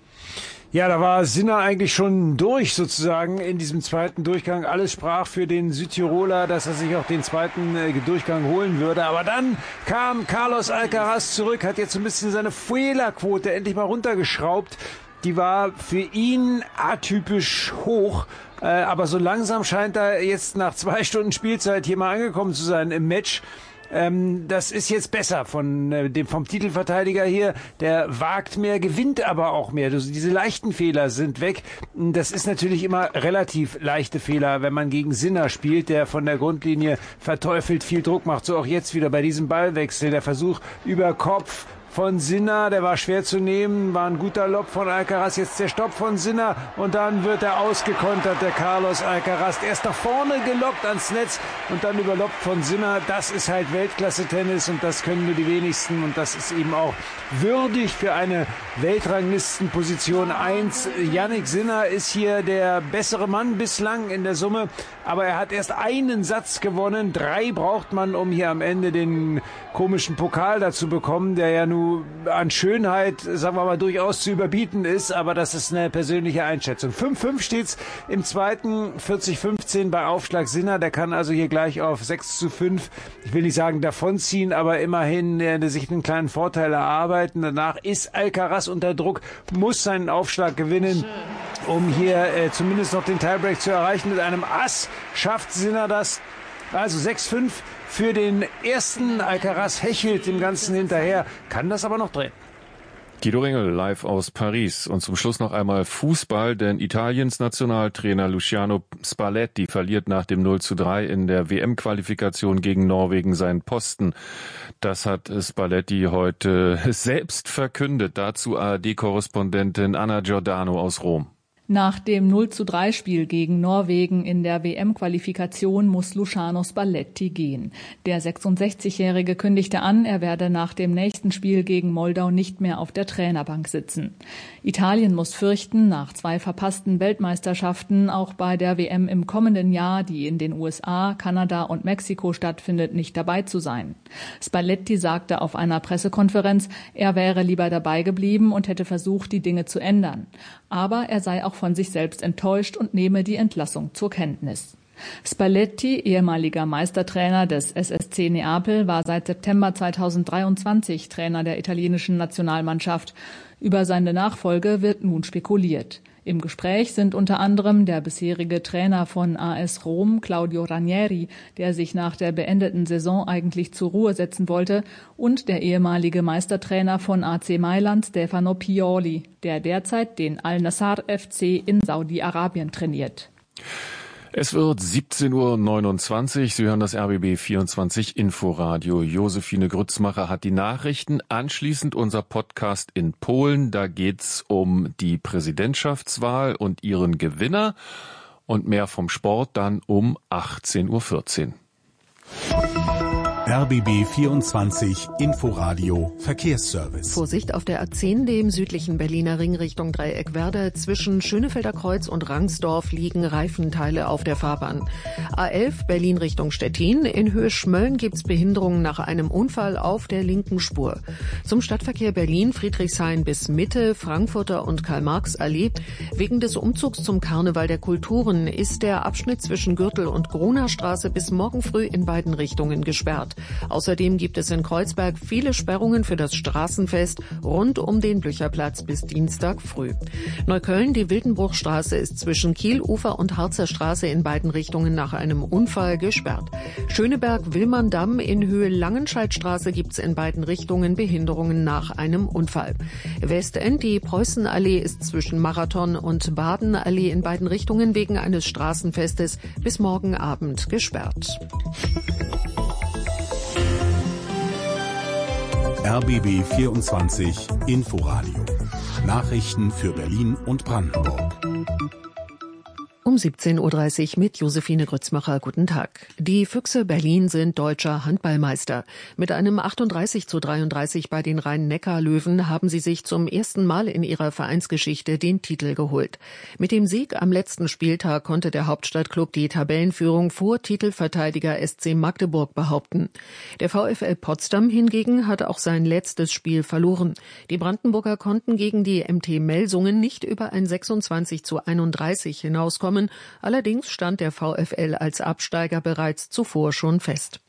Ja, da war Sinner eigentlich schon durch sozusagen in diesem zweiten Durchgang. Alles sprach für den Südtiroler, dass er sich auch den zweiten Durchgang holen würde. Aber dann kam Carlos Alcaraz zurück, hat jetzt ein bisschen seine Fehlerquote endlich mal runtergeschraubt. Die war für ihn atypisch hoch. Aber so langsam scheint er jetzt nach 2 Stunden Spielzeit hier mal angekommen zu sein im Match. Das ist jetzt besser vom Titelverteidiger hier. Der wagt mehr, gewinnt aber auch mehr. Diese leichten Fehler sind weg. Das ist natürlich immer relativ leichte Fehler, wenn man gegen Sinner spielt, der von der Grundlinie verteufelt viel Druck macht. So auch jetzt wieder bei diesem Ballwechsel. Der Versuch über Kopf von Sinner, der war schwer zu nehmen, war ein guter Lob von Alcaraz, jetzt der Stopp von Sinner und dann wird er ausgekontert, der Carlos Alcaraz. Erst nach vorne gelockt ans Netz und dann überloppt von Sinner. Das ist halt Weltklasse-Tennis und das können nur die wenigsten und das ist eben auch würdig für eine Weltranglistenposition 1. Jannik Sinner ist hier der bessere Mann bislang in der Summe, aber er hat erst einen Satz gewonnen. 3 braucht man, um hier am Ende den komischen Pokal dazu bekommen, der ja nun an Schönheit, sagen wir mal, durchaus zu überbieten ist, aber das ist eine persönliche Einschätzung. 5-5 steht's im zweiten, 40-15 bei Aufschlag Sinner, der kann also hier gleich auf 6-5, ich will nicht sagen davonziehen, aber immerhin sich einen kleinen Vorteil erarbeiten. Danach ist Alcaraz unter Druck, muss seinen Aufschlag gewinnen, um hier zumindest noch den Tiebreak zu erreichen. Mit einem Ass schafft Sinner das, also 6-5 für den ersten. Alcaraz hechelt dem Ganzen hinterher, kann das aber noch drehen. Guido Ringel live aus Paris. Und zum Schluss noch einmal Fußball, denn Italiens Nationaltrainer Luciano Spalletti verliert nach dem 0:3 in der WM-Qualifikation gegen Norwegen seinen Posten. Das hat Spalletti heute selbst verkündet. Dazu ARD-Korrespondentin Anna Giordano aus Rom. Nach dem 0:3-Spiel gegen Norwegen in der WM-Qualifikation muss Luciano Spalletti gehen. Der 66-Jährige kündigte an, er werde nach dem nächsten Spiel gegen Moldau nicht mehr auf der Trainerbank sitzen. Italien muss fürchten, nach 2 verpassten Weltmeisterschaften auch bei der WM im kommenden Jahr, die in den USA, Kanada und Mexiko stattfindet, nicht dabei zu sein. Spalletti sagte auf einer Pressekonferenz, er wäre lieber dabei geblieben und hätte versucht, die Dinge zu ändern. Aber er sei auch von sich selbst enttäuscht und nehme die Entlassung zur Kenntnis. Spalletti, ehemaliger Meistertrainer des SSC Neapel, war seit September 2023 Trainer der italienischen Nationalmannschaft. Über seine Nachfolge wird nun spekuliert. Im Gespräch sind unter anderem der bisherige Trainer von AS Rom, Claudio Ranieri, der sich nach der beendeten Saison eigentlich zur Ruhe setzen wollte, und der ehemalige Meistertrainer von AC Mailand, Stefano Pioli, der derzeit den Al-Nassr FC in Saudi-Arabien trainiert. Es wird 17:29 Uhr. Sie hören das RBB 24 Inforadio. Josephine Grützmacher hat die Nachrichten. Anschließend unser Podcast in Polen. Da geht's um die Präsidentschaftswahl und ihren Gewinner. Und mehr vom Sport dann um 18:14 Uhr. RBB 24 Inforadio Verkehrsservice. Vorsicht auf der A10, dem südlichen Berliner Ring Richtung Dreieckwerder. Zwischen Schönefelder Kreuz und Rangsdorf liegen Reifenteile auf der Fahrbahn. A11 Berlin Richtung Stettin. In Höhe Schmölln gibt's Behinderungen nach einem Unfall auf der linken Spur. Zum Stadtverkehr Berlin, Friedrichshain bis Mitte, Frankfurter und Karl-Marx-Allee. Wegen des Umzugs zum Karneval der Kulturen ist der Abschnitt zwischen Gürtel und Grunerstraße bis morgen früh in beiden Richtungen gesperrt. Außerdem gibt es in Kreuzberg viele Sperrungen für das Straßenfest rund um den Blücherplatz bis Dienstag früh. Neukölln, die Wildenbruchstraße ist zwischen Kielufer und Harzer Straße in beiden Richtungen nach einem Unfall gesperrt. Schöneberg-Willmann-Damm in Höhe Langenscheidstraße gibt es in beiden Richtungen Behinderungen nach einem Unfall. Westend, die Preußenallee ist zwischen Marathon und Badenallee in beiden Richtungen wegen eines Straßenfestes bis morgen Abend gesperrt. RBB 24 Inforadio. Nachrichten für Berlin und Brandenburg. Um 17.30 Uhr mit Josephine Grützmacher. Guten Tag. Die Füchse Berlin sind deutscher Handballmeister. Mit einem 38:33 bei den Rhein-Neckar-Löwen haben sie sich zum ersten Mal in ihrer Vereinsgeschichte den Titel geholt. Mit dem Sieg am letzten Spieltag konnte der Hauptstadtklub die Tabellenführung vor Titelverteidiger SC Magdeburg behaupten. Der VfL Potsdam hingegen hat auch sein letztes Spiel verloren. Die Brandenburger konnten gegen die MT Melsungen nicht über ein 26:31 hinauskommen. Allerdings stand der VfL als Absteiger bereits zuvor schon fest.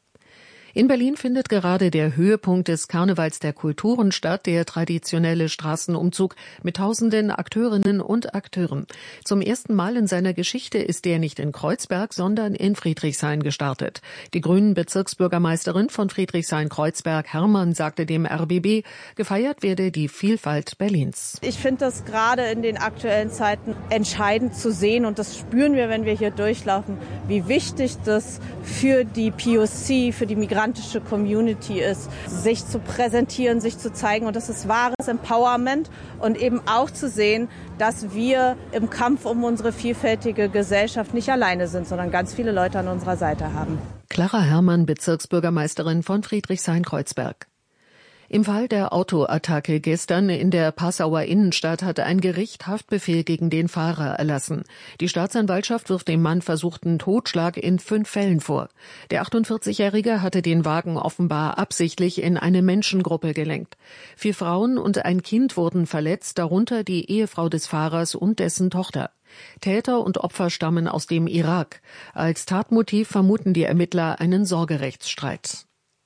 In Berlin findet gerade der Höhepunkt des Karnevals der Kulturen statt, der traditionelle Straßenumzug mit tausenden Akteurinnen und Akteuren. Zum ersten Mal in seiner Geschichte ist der nicht in Kreuzberg, sondern in Friedrichshain gestartet. Die Grünen-Bezirksbürgermeisterin von Friedrichshain-Kreuzberg, Hermann, sagte dem RBB, gefeiert werde die Vielfalt Berlins. Ich finde das gerade in den aktuellen Zeiten entscheidend zu sehen, und das spüren wir, wenn wir hier durchlaufen, wie wichtig das für die POC, für die migrantische Community ist, sich zu präsentieren, sich zu zeigen. Und das ist wahres Empowerment und eben auch zu sehen, dass wir im Kampf um unsere vielfältige Gesellschaft nicht alleine sind, sondern ganz viele Leute an unserer Seite haben. Clara Hermann, Bezirksbürgermeisterin von Friedrichshain-Kreuzberg. Im Fall der Autoattacke gestern in der Passauer Innenstadt hat ein Gericht Haftbefehl gegen den Fahrer erlassen. Die Staatsanwaltschaft wirft dem Mann versuchten Totschlag in 5 Fällen vor. Der 48-Jährige hatte den Wagen offenbar absichtlich in eine Menschengruppe gelenkt. 4 Frauen und ein Kind wurden verletzt, darunter die Ehefrau des Fahrers und dessen Tochter. Täter und Opfer stammen aus dem Irak. Als Tatmotiv vermuten die Ermittler einen Sorgerechtsstreit.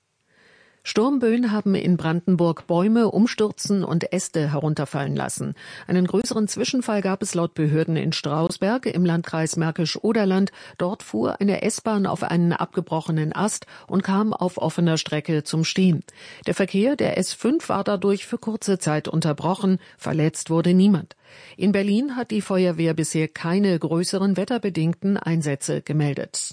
Sturmböen haben in Brandenburg Bäume umstürzen und Äste herunterfallen lassen. Einen größeren Zwischenfall gab es laut Behörden in Strausberg im Landkreis Märkisch-Oderland. Dort fuhr eine S-Bahn auf einen abgebrochenen Ast und kam auf offener Strecke zum Stehen. Der Verkehr der S5 war dadurch für kurze Zeit unterbrochen. Verletzt wurde niemand. In Berlin hat die Feuerwehr bisher keine größeren wetterbedingten Einsätze gemeldet.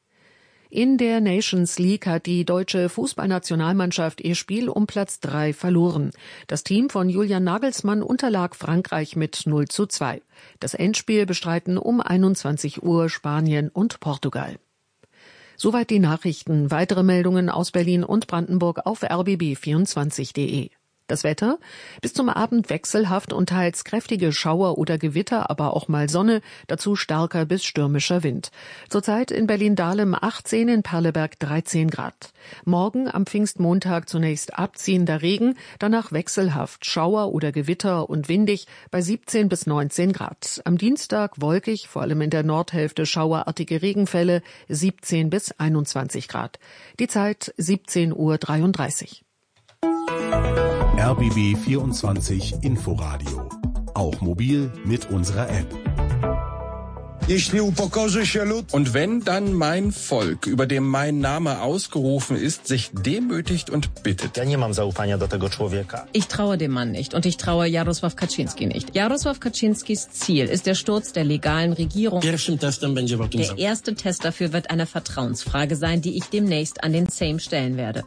In der Nations League hat die deutsche Fußballnationalmannschaft ihr Spiel um Platz 3 verloren. Das Team von Julian Nagelsmann unterlag Frankreich mit 0:2. Das Endspiel bestreiten um 21 Uhr Spanien und Portugal. Soweit die Nachrichten. Weitere Meldungen aus Berlin und Brandenburg auf rbb24.de. Das Wetter? Bis zum Abend wechselhaft und teils kräftige Schauer oder Gewitter, aber auch mal Sonne, dazu starker bis stürmischer Wind. Zurzeit in Berlin-Dahlem 18, in Perleberg 13 Grad. Morgen am Pfingstmontag zunächst abziehender Regen, danach wechselhaft, Schauer oder Gewitter und windig bei 17 bis 19 Grad. Am Dienstag wolkig, vor allem in der Nordhälfte schauerartige Regenfälle, 17 bis 21 Grad. Die Zeit 17:33 Uhr. RBB 24 Inforadio. Auch mobil mit unserer App. Und wenn dann mein Volk, über dem mein Name ausgerufen ist, sich demütigt und bittet. Ich traue dem Mann nicht und ich traue Jarosław Kaczyński nicht. Jarosław Kaczyńskis Ziel ist der Sturz der legalen Regierung. Der erste Test dafür wird eine Vertrauensfrage sein, die ich demnächst an den Sejm stellen werde.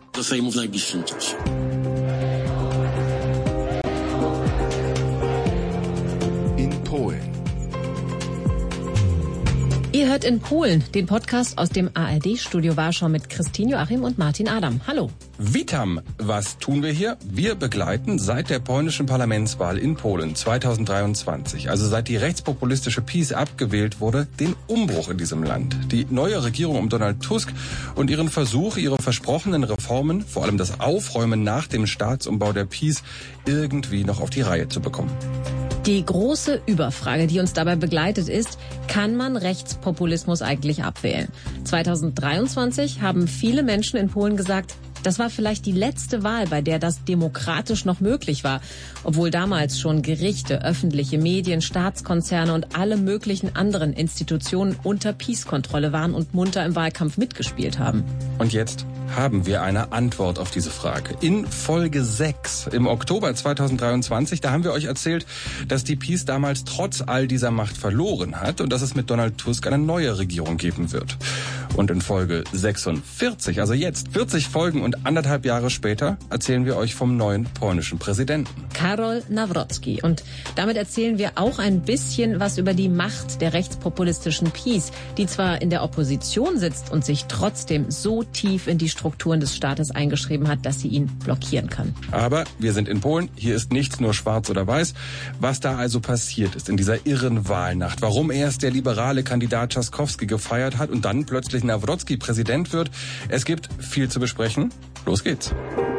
Ihr hört in Polen den Podcast aus dem ARD-Studio Warschau mit Christine Joachim und Martin Adam. Hallo. Witam, was tun wir hier? Wir begleiten seit der polnischen Parlamentswahl in Polen 2023, also seit die rechtspopulistische PiS abgewählt wurde, den Umbruch in diesem Land. Die neue Regierung um Donald Tusk und ihren Versuch, ihre versprochenen Reformen, vor allem das Aufräumen nach dem Staatsumbau der PiS, irgendwie noch auf die Reihe zu bekommen. Die große Überfrage, die uns dabei begleitet, ist, kann man Rechtspopulismus eigentlich abwählen? 2023 haben viele Menschen in Polen gesagt, das war vielleicht die letzte Wahl, bei der das demokratisch noch möglich war, obwohl damals schon Gerichte, öffentliche Medien, Staatskonzerne und alle möglichen anderen Institutionen unter PiS-Kontrolle waren und munter im Wahlkampf mitgespielt haben. Und jetzt haben wir eine Antwort auf diese Frage. In Folge 6 im Oktober 2023, da haben wir euch erzählt, dass die PiS damals trotz all dieser Macht verloren hat und dass es mit Donald Tusk eine neue Regierung geben wird. Und in Folge 46, also jetzt 40 Folgen und 1,5 Jahre später, erzählen wir euch vom neuen polnischen Präsidenten. Karol Nawrocki. Und damit erzählen wir auch ein bisschen was über die Macht der rechtspopulistischen PiS, die zwar in der Opposition sitzt und sich trotzdem so tief in die Strukturen des Staates eingeschrieben hat, dass sie ihn blockieren kann. Aber wir sind in Polen, hier ist nichts nur schwarz oder weiß. Was da also passiert ist in dieser irren Wahlnacht, warum erst der liberale Kandidat Trzaskowski gefeiert hat und dann plötzlich Nawrocki Präsident wird, es gibt viel zu besprechen. Los geht's.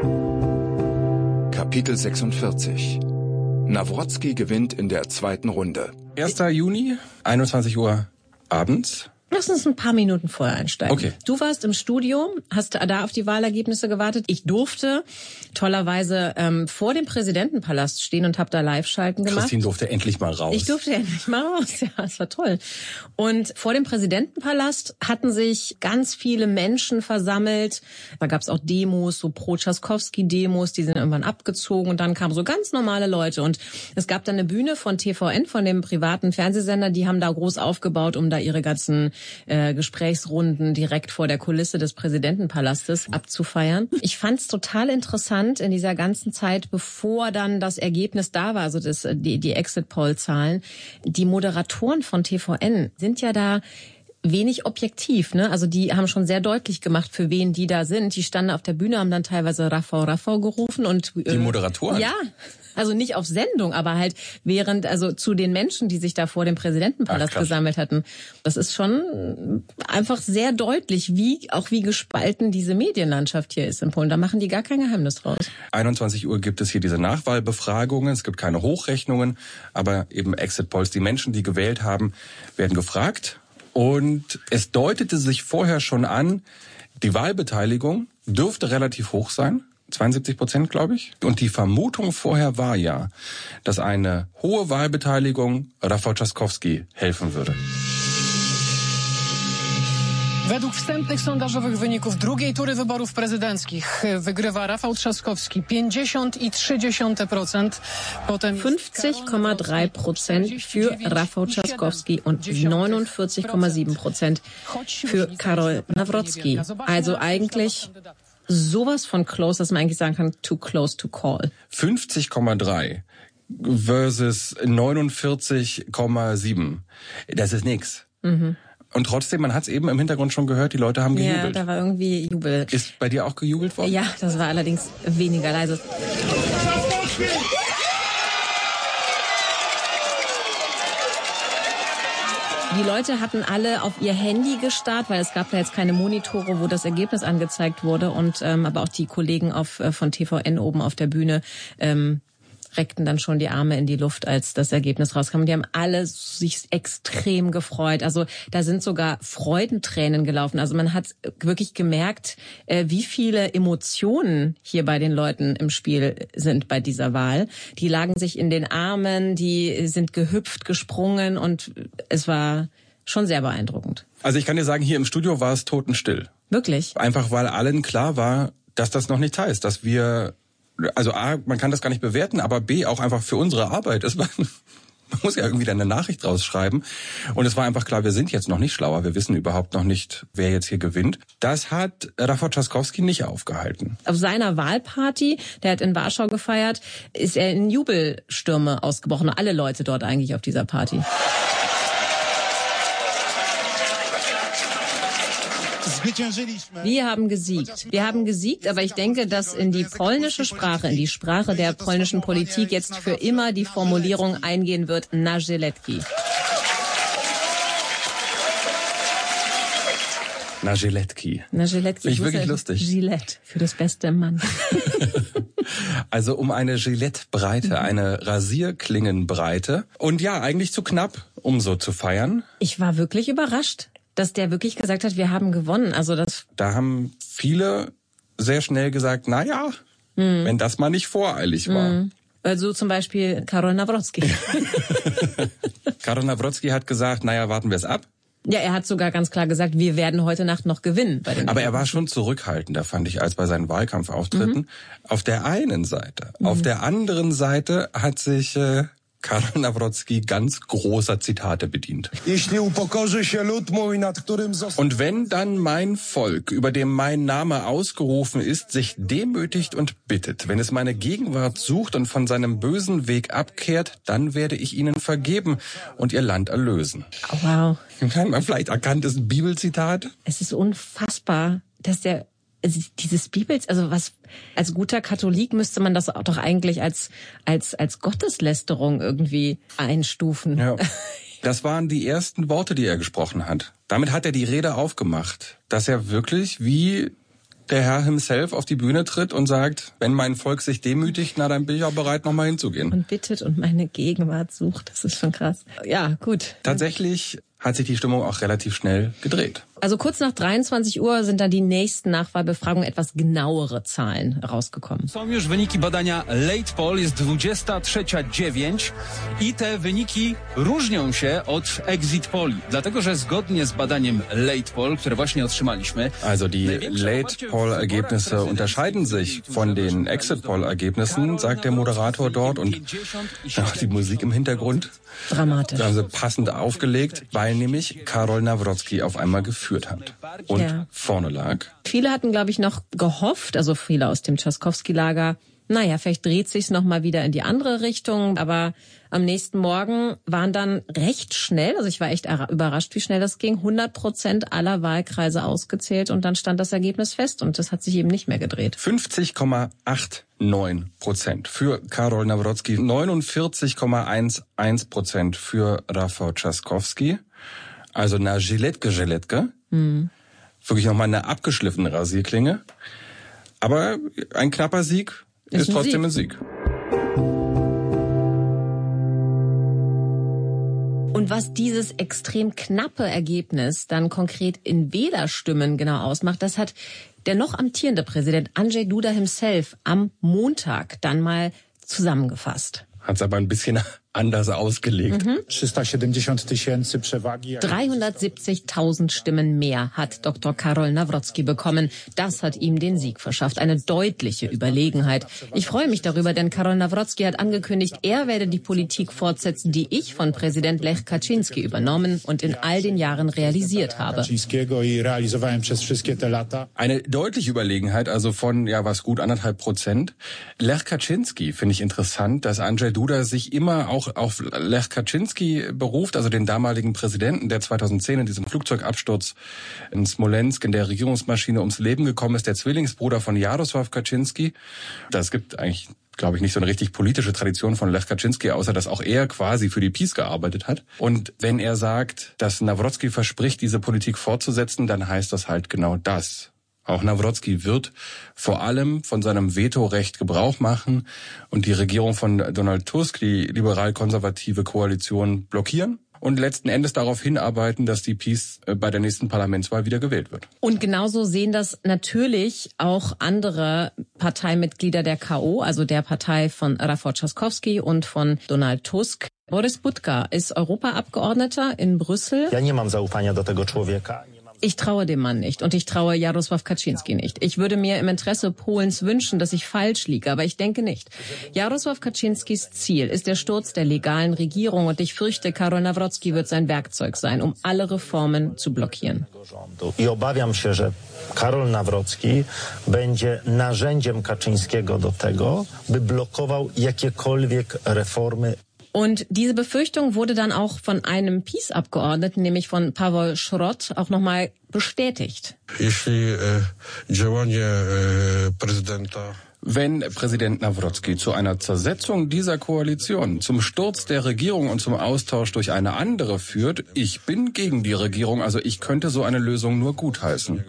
Kapitel 46. Nawrocki gewinnt in der zweiten Runde. 1. Juni, 21 Uhr abends. Lass uns ein paar Minuten vorher einsteigen. Okay. Du warst im Studio, hast da auf die Wahlergebnisse gewartet. Ich durfte tollerweise vor dem Präsidentenpalast stehen und habe da Live-Schalten gemacht. Christine durfte endlich mal raus. Ich durfte endlich mal raus, ja, das war toll. Und vor dem Präsidentenpalast hatten sich ganz viele Menschen versammelt. Da gab's auch Demos, so Pro-Trzaskowski-Demos, die sind irgendwann abgezogen und dann kamen so ganz normale Leute. Und es gab dann eine Bühne von TVN, von dem privaten Fernsehsender, die haben da groß aufgebaut, um da ihre ganzen Gesprächsrunden direkt vor der Kulisse des Präsidentenpalastes abzufeiern. Ich fand es total interessant in dieser ganzen Zeit, bevor dann das Ergebnis da war, also die Exit-Poll-Zahlen. Die Moderatoren von TVN sind ja da wenig objektiv, ne? Also die haben schon sehr deutlich gemacht, für wen die da sind. Die standen auf der Bühne, haben dann teilweise Rafał gerufen und die Moderatoren? Ja. Also nicht auf Sendung, aber halt also zu den Menschen, die sich da vor dem Präsidentenpalast gesammelt hatten. Das ist schon einfach sehr deutlich, wie gespalten diese Medienlandschaft hier ist in Polen. Da machen die gar kein Geheimnis draus. 21 Uhr gibt es hier diese Nachwahlbefragungen. Es gibt keine Hochrechnungen, aber eben Exit-Polls. Die Menschen, die gewählt haben, werden gefragt. Und es deutete sich vorher schon an, die Wahlbeteiligung dürfte relativ hoch sein. 72%, glaube ich. Und die Vermutung vorher war ja, dass eine hohe Wahlbeteiligung Rafał Trzaskowski helfen würde. Według wstępnych sondażowych wyników drugiej tury wyborów prezydenckich wygrywa Rafał Trzaskowski 50,3%. 50,3% für Rafał Trzaskowski und 49,7% für Karol Nawrocki. Also eigentlich sowas von close, dass man eigentlich sagen kann, too close to call. 50,3 versus 49,7. Das ist nix. Mhm. Und trotzdem, man hat es eben im Hintergrund schon gehört, die Leute haben gejubelt. Ja, da war irgendwie Jubel. Ist bei dir auch gejubelt worden? Ja, das war allerdings weniger leise. Die Leute hatten alle auf ihr Handy gestarrt, weil es gab da jetzt keine Monitore, wo das Ergebnis angezeigt wurde. Und aber auch die Kollegen von TVN oben auf der Bühne reckten dann schon die Arme in die Luft, als das Ergebnis rauskam. Und die haben alle sich extrem gefreut. Also da sind sogar Freudentränen gelaufen. Also man hat wirklich gemerkt, wie viele Emotionen hier bei den Leuten im Spiel sind bei dieser Wahl. Die lagen sich in den Armen, die sind gehüpft, gesprungen und es war schon sehr beeindruckend. Also ich kann dir sagen, hier im Studio war es totenstill. Wirklich? Einfach weil allen klar war, dass das noch nichts heißt, dass wir, also A, man kann das gar nicht bewerten, aber B, auch einfach für unsere Arbeit. Man muss ja irgendwie dann eine Nachricht rausschreiben. Und es war einfach klar, wir sind jetzt noch nicht schlauer. Wir wissen überhaupt noch nicht, wer jetzt hier gewinnt. Das hat Rafał Trzaskowski nicht aufgehalten. Auf seiner Wahlparty, der hat in Warschau gefeiert, ist er in Jubelstürme ausgebrochen. Alle Leute dort eigentlich auf dieser Party. Wir haben gesiegt. Wir haben gesiegt, aber ich denke, dass in die polnische Sprache, in die Sprache der polnischen Politik jetzt für immer die Formulierung eingehen wird, na żyletki. Na żyletki. Na żyletki. Finde ich wirklich lustig. Gillette für das beste Mann. Also um eine Gillette-Breite, eine Rasierklingenbreite. Und ja, eigentlich zu knapp, um so zu feiern. Ich war wirklich überrascht, dass der wirklich gesagt hat, wir haben gewonnen. Also da haben viele sehr schnell gesagt, na ja, wenn das mal nicht voreilig war. Also zum Beispiel Karol Nawrocki. Karol Nawrocki hat gesagt, naja, warten wir es ab. Ja, er hat sogar ganz klar gesagt, wir werden heute Nacht noch gewinnen. Aber er war schon zurückhaltender, fand ich, als bei seinen Wahlkampfauftritten. Auf der einen Seite. Auf der anderen Seite hat sich Karol Nawrocki ganz großer Zitate bedient. Und wenn dann mein Volk, über dem mein Name ausgerufen ist, sich demütigt und bittet, wenn es meine Gegenwart sucht und von seinem bösen Weg abkehrt, dann werde ich ihnen vergeben und ihr Land erlösen. Oh, wow. Hat man vielleicht erkannt, das ist ein Bibelzitat? Es ist unfassbar, dass der dieses Bibels, also was, als guter Katholik müsste man das auch doch eigentlich als Gotteslästerung irgendwie einstufen. Ja. Das waren die ersten Worte, die er gesprochen hat. Damit hat er die Rede aufgemacht, dass er wirklich wie der Herr himself auf die Bühne tritt und sagt, wenn mein Volk sich demütigt, na dann bin ich auch bereit, nochmal hinzugehen. Und bittet und meine Gegenwart sucht, das ist schon krass. Ja, gut. Tatsächlich hat sich die Stimmung auch relativ schnell gedreht. Also kurz nach 23 Uhr sind dann die nächsten Nachwahlbefragungen etwas genauere Zahlen rausgekommen. Są już wyniki badania Late Poll, jest 23:09 i te wyniki różnią się od Exit Polli, dlatego że zgodnie z badaniem Late Poll, które właśnie otrzymaliśmy. Also die Late Poll Ergebnisse unterscheiden sich von den Exit Poll Ergebnissen, sagt der Moderator dort, und die Musik im Hintergrund. Dramatisch. Da haben sie passend aufgelegt, weil nämlich Karol Nawrocki auf einmal geführt hat und vorne lag. Viele hatten, glaube ich, noch gehofft, also viele aus dem Trzaskowski-Lager, naja, vielleicht dreht sich's noch mal wieder in die andere Richtung, aber am nächsten Morgen waren dann recht schnell, also ich war echt überrascht, wie schnell das ging, 100% aller Wahlkreise ausgezählt und dann stand das Ergebnis fest und das hat sich eben nicht mehr gedreht. 50,89% für Karol Nawrocki, 49,11% für Rafał Trzaskowski. Also eine Żyletke. Wirklich nochmal eine abgeschliffene Rasierklinge. Aber ein knapper Sieg ist trotzdem ein Sieg. Und was dieses extrem knappe Ergebnis dann konkret in Wählerstimmen genau ausmacht, das hat der noch amtierende Präsident Andrzej Duda himself am Montag dann mal zusammengefasst. Hat's aber ein bisschen anders ausgelegt. 370.000 Stimmen mehr hat Dr. Karol Nawrocki bekommen. Das hat ihm den Sieg verschafft. Eine deutliche Überlegenheit. Ich freue mich darüber, denn Karol Nawrocki hat angekündigt, er werde die Politik fortsetzen, die ich von Präsident Lech Kaczynski übernommen und in all den Jahren realisiert habe. Eine deutliche Überlegenheit, also von, was gut 1,5%. Lech Kaczynski finde ich interessant, dass Andrzej Duda sich immer auch auf Lech Kaczynski beruft, also den damaligen Präsidenten, der 2010 in diesem Flugzeugabsturz in Smolensk in der Regierungsmaschine ums Leben gekommen ist, der Zwillingsbruder von Jarosław Kaczynski. Das gibt eigentlich, glaube ich, nicht so eine richtig politische Tradition von Lech Kaczynski, außer dass auch er quasi für die PiS gearbeitet hat. Und wenn er sagt, dass Nawrocki verspricht, diese Politik fortzusetzen, dann heißt das halt genau das. Auch Nawrocki wird vor allem von seinem Vetorecht Gebrauch machen und die Regierung von Donald Tusk, die liberal-konservative Koalition, blockieren und letzten Endes darauf hinarbeiten, dass die PiS bei der nächsten Parlamentswahl wieder gewählt wird. Und genauso sehen das natürlich auch andere Parteimitglieder der KO, also der Partei von Rafał Trzaskowski und von Donald Tusk. Boris Budka ist Europaabgeordneter in Brüssel. Ja nie mam zaufania do tego człowieka. Ich traue dem Mann nicht und ich traue Jarosław Kaczynski nicht. Ich würde mir im Interesse Polens wünschen, dass ich falsch liege, aber ich denke nicht. Jarosław Kaczynskis Ziel ist der Sturz der legalen Regierung und ich fürchte, Karol Nawrocki wird sein Werkzeug sein, um alle Reformen zu blockieren. I obawiam się, że Karol Nawrocki będzie narzędziem Kaczyńskiego do tego, by blokował jakiekolwiek reformy. Und diese Befürchtung wurde dann auch von einem PiS-Abgeordneten, nämlich von Paweł Szrot, auch nochmal bestätigt. Wenn Präsident Nawrocki zu einer Zersetzung dieser Koalition, zum Sturz der Regierung und zum Austausch durch eine andere führt, ich bin gegen die Regierung, also ich könnte so eine Lösung nur gutheißen.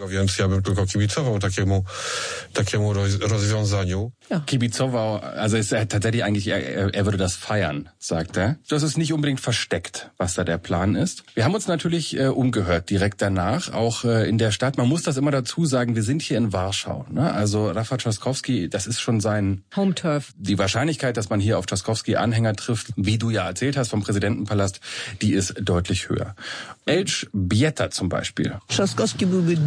Ja. Kibizowa, also ist er tatsächlich eigentlich, er würde das feiern, sagt er. Das ist nicht unbedingt versteckt, was da der Plan ist. Wir haben uns natürlich umgehört direkt danach, auch in der Stadt. Man muss das immer dazu sagen, wir sind hier in Warschau. Ne? Also Rafał Trzaskowski, das ist schon sein Home Turf. Die Wahrscheinlichkeit, dass man hier auf Trzaskowski-Anhänger trifft, wie du ja erzählt hast vom Präsidentenpalast, die ist deutlich höher. Elch Bieta zum Beispiel. Trzaskowski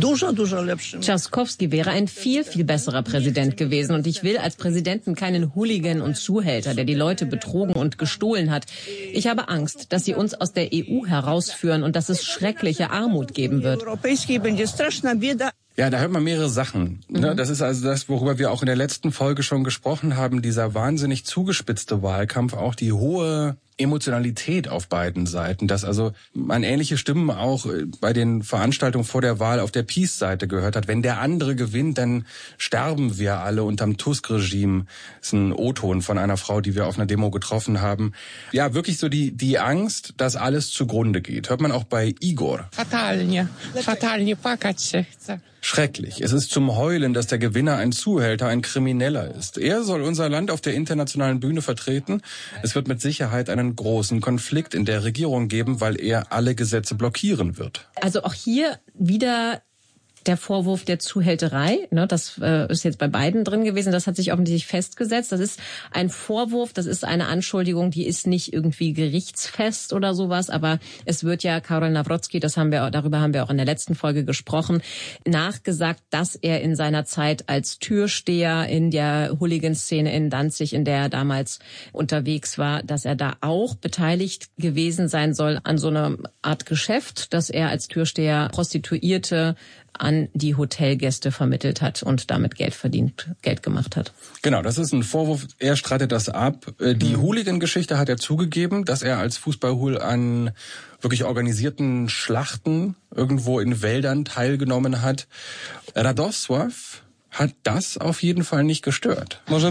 wäre ein viel, viel besserer Präsident gewesen. Und ich will als Präsidenten keinen Hooligan und Zuhälter, der die Leute betrogen und gestohlen hat. Ich habe Angst, dass sie uns aus der EU herausführen und dass es schreckliche Armut geben wird. Ja, da hört man mehrere Sachen. Ne? Das ist also das, worüber wir auch in der letzten Folge schon gesprochen haben. Dieser wahnsinnig zugespitzte Wahlkampf, auch die hohe Emotionalität auf beiden Seiten, dass also man ähnliche Stimmen auch bei den Veranstaltungen vor der Wahl auf der PiS-Seite gehört hat. Wenn der andere gewinnt, dann sterben wir alle unterm Tusk-Regime. Das ist ein O-Ton von einer Frau, die wir auf einer Demo getroffen haben. Ja, wirklich so die Angst, dass alles zugrunde geht. Hört man auch bei Igor. Fatalnie płakać się chce. Schrecklich. Es ist zum Heulen, dass der Gewinner ein Zuhälter, ein Krimineller ist. Er soll unser Land auf der internationalen Bühne vertreten. Es wird mit Sicherheit einen großen Konflikt in der Regierung geben, weil er alle Gesetze blockieren wird. Also auch hier wieder der Vorwurf der Zuhälterei, ne, das ist jetzt bei beiden drin gewesen, das hat sich offensichtlich festgesetzt. Das ist ein Vorwurf, das ist eine Anschuldigung, die ist nicht irgendwie gerichtsfest oder sowas, aber es wird ja Karol Nawrocki, darüber haben wir auch in der letzten Folge gesprochen, nachgesagt, dass er in seiner Zeit als Türsteher in der Hooligan-Szene in Danzig, in der er damals unterwegs war, dass er da auch beteiligt gewesen sein soll an so einer Art Geschäft, dass er als Türsteher Prostituierte an die Hotelgäste vermittelt hat und damit Geld gemacht hat. Genau, das ist ein Vorwurf. Er streitet das ab. Die Hooligan-Geschichte hat er zugegeben, dass er als Fußballhool an wirklich organisierten Schlachten irgendwo in Wäldern teilgenommen hat. Radosław hat das auf jeden Fall nicht gestört. Das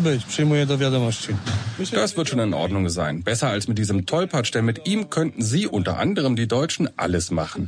wird schon in Ordnung sein. Besser als mit diesem Tollpatsch, denn mit ihm könnten sie, unter anderem die Deutschen, alles machen.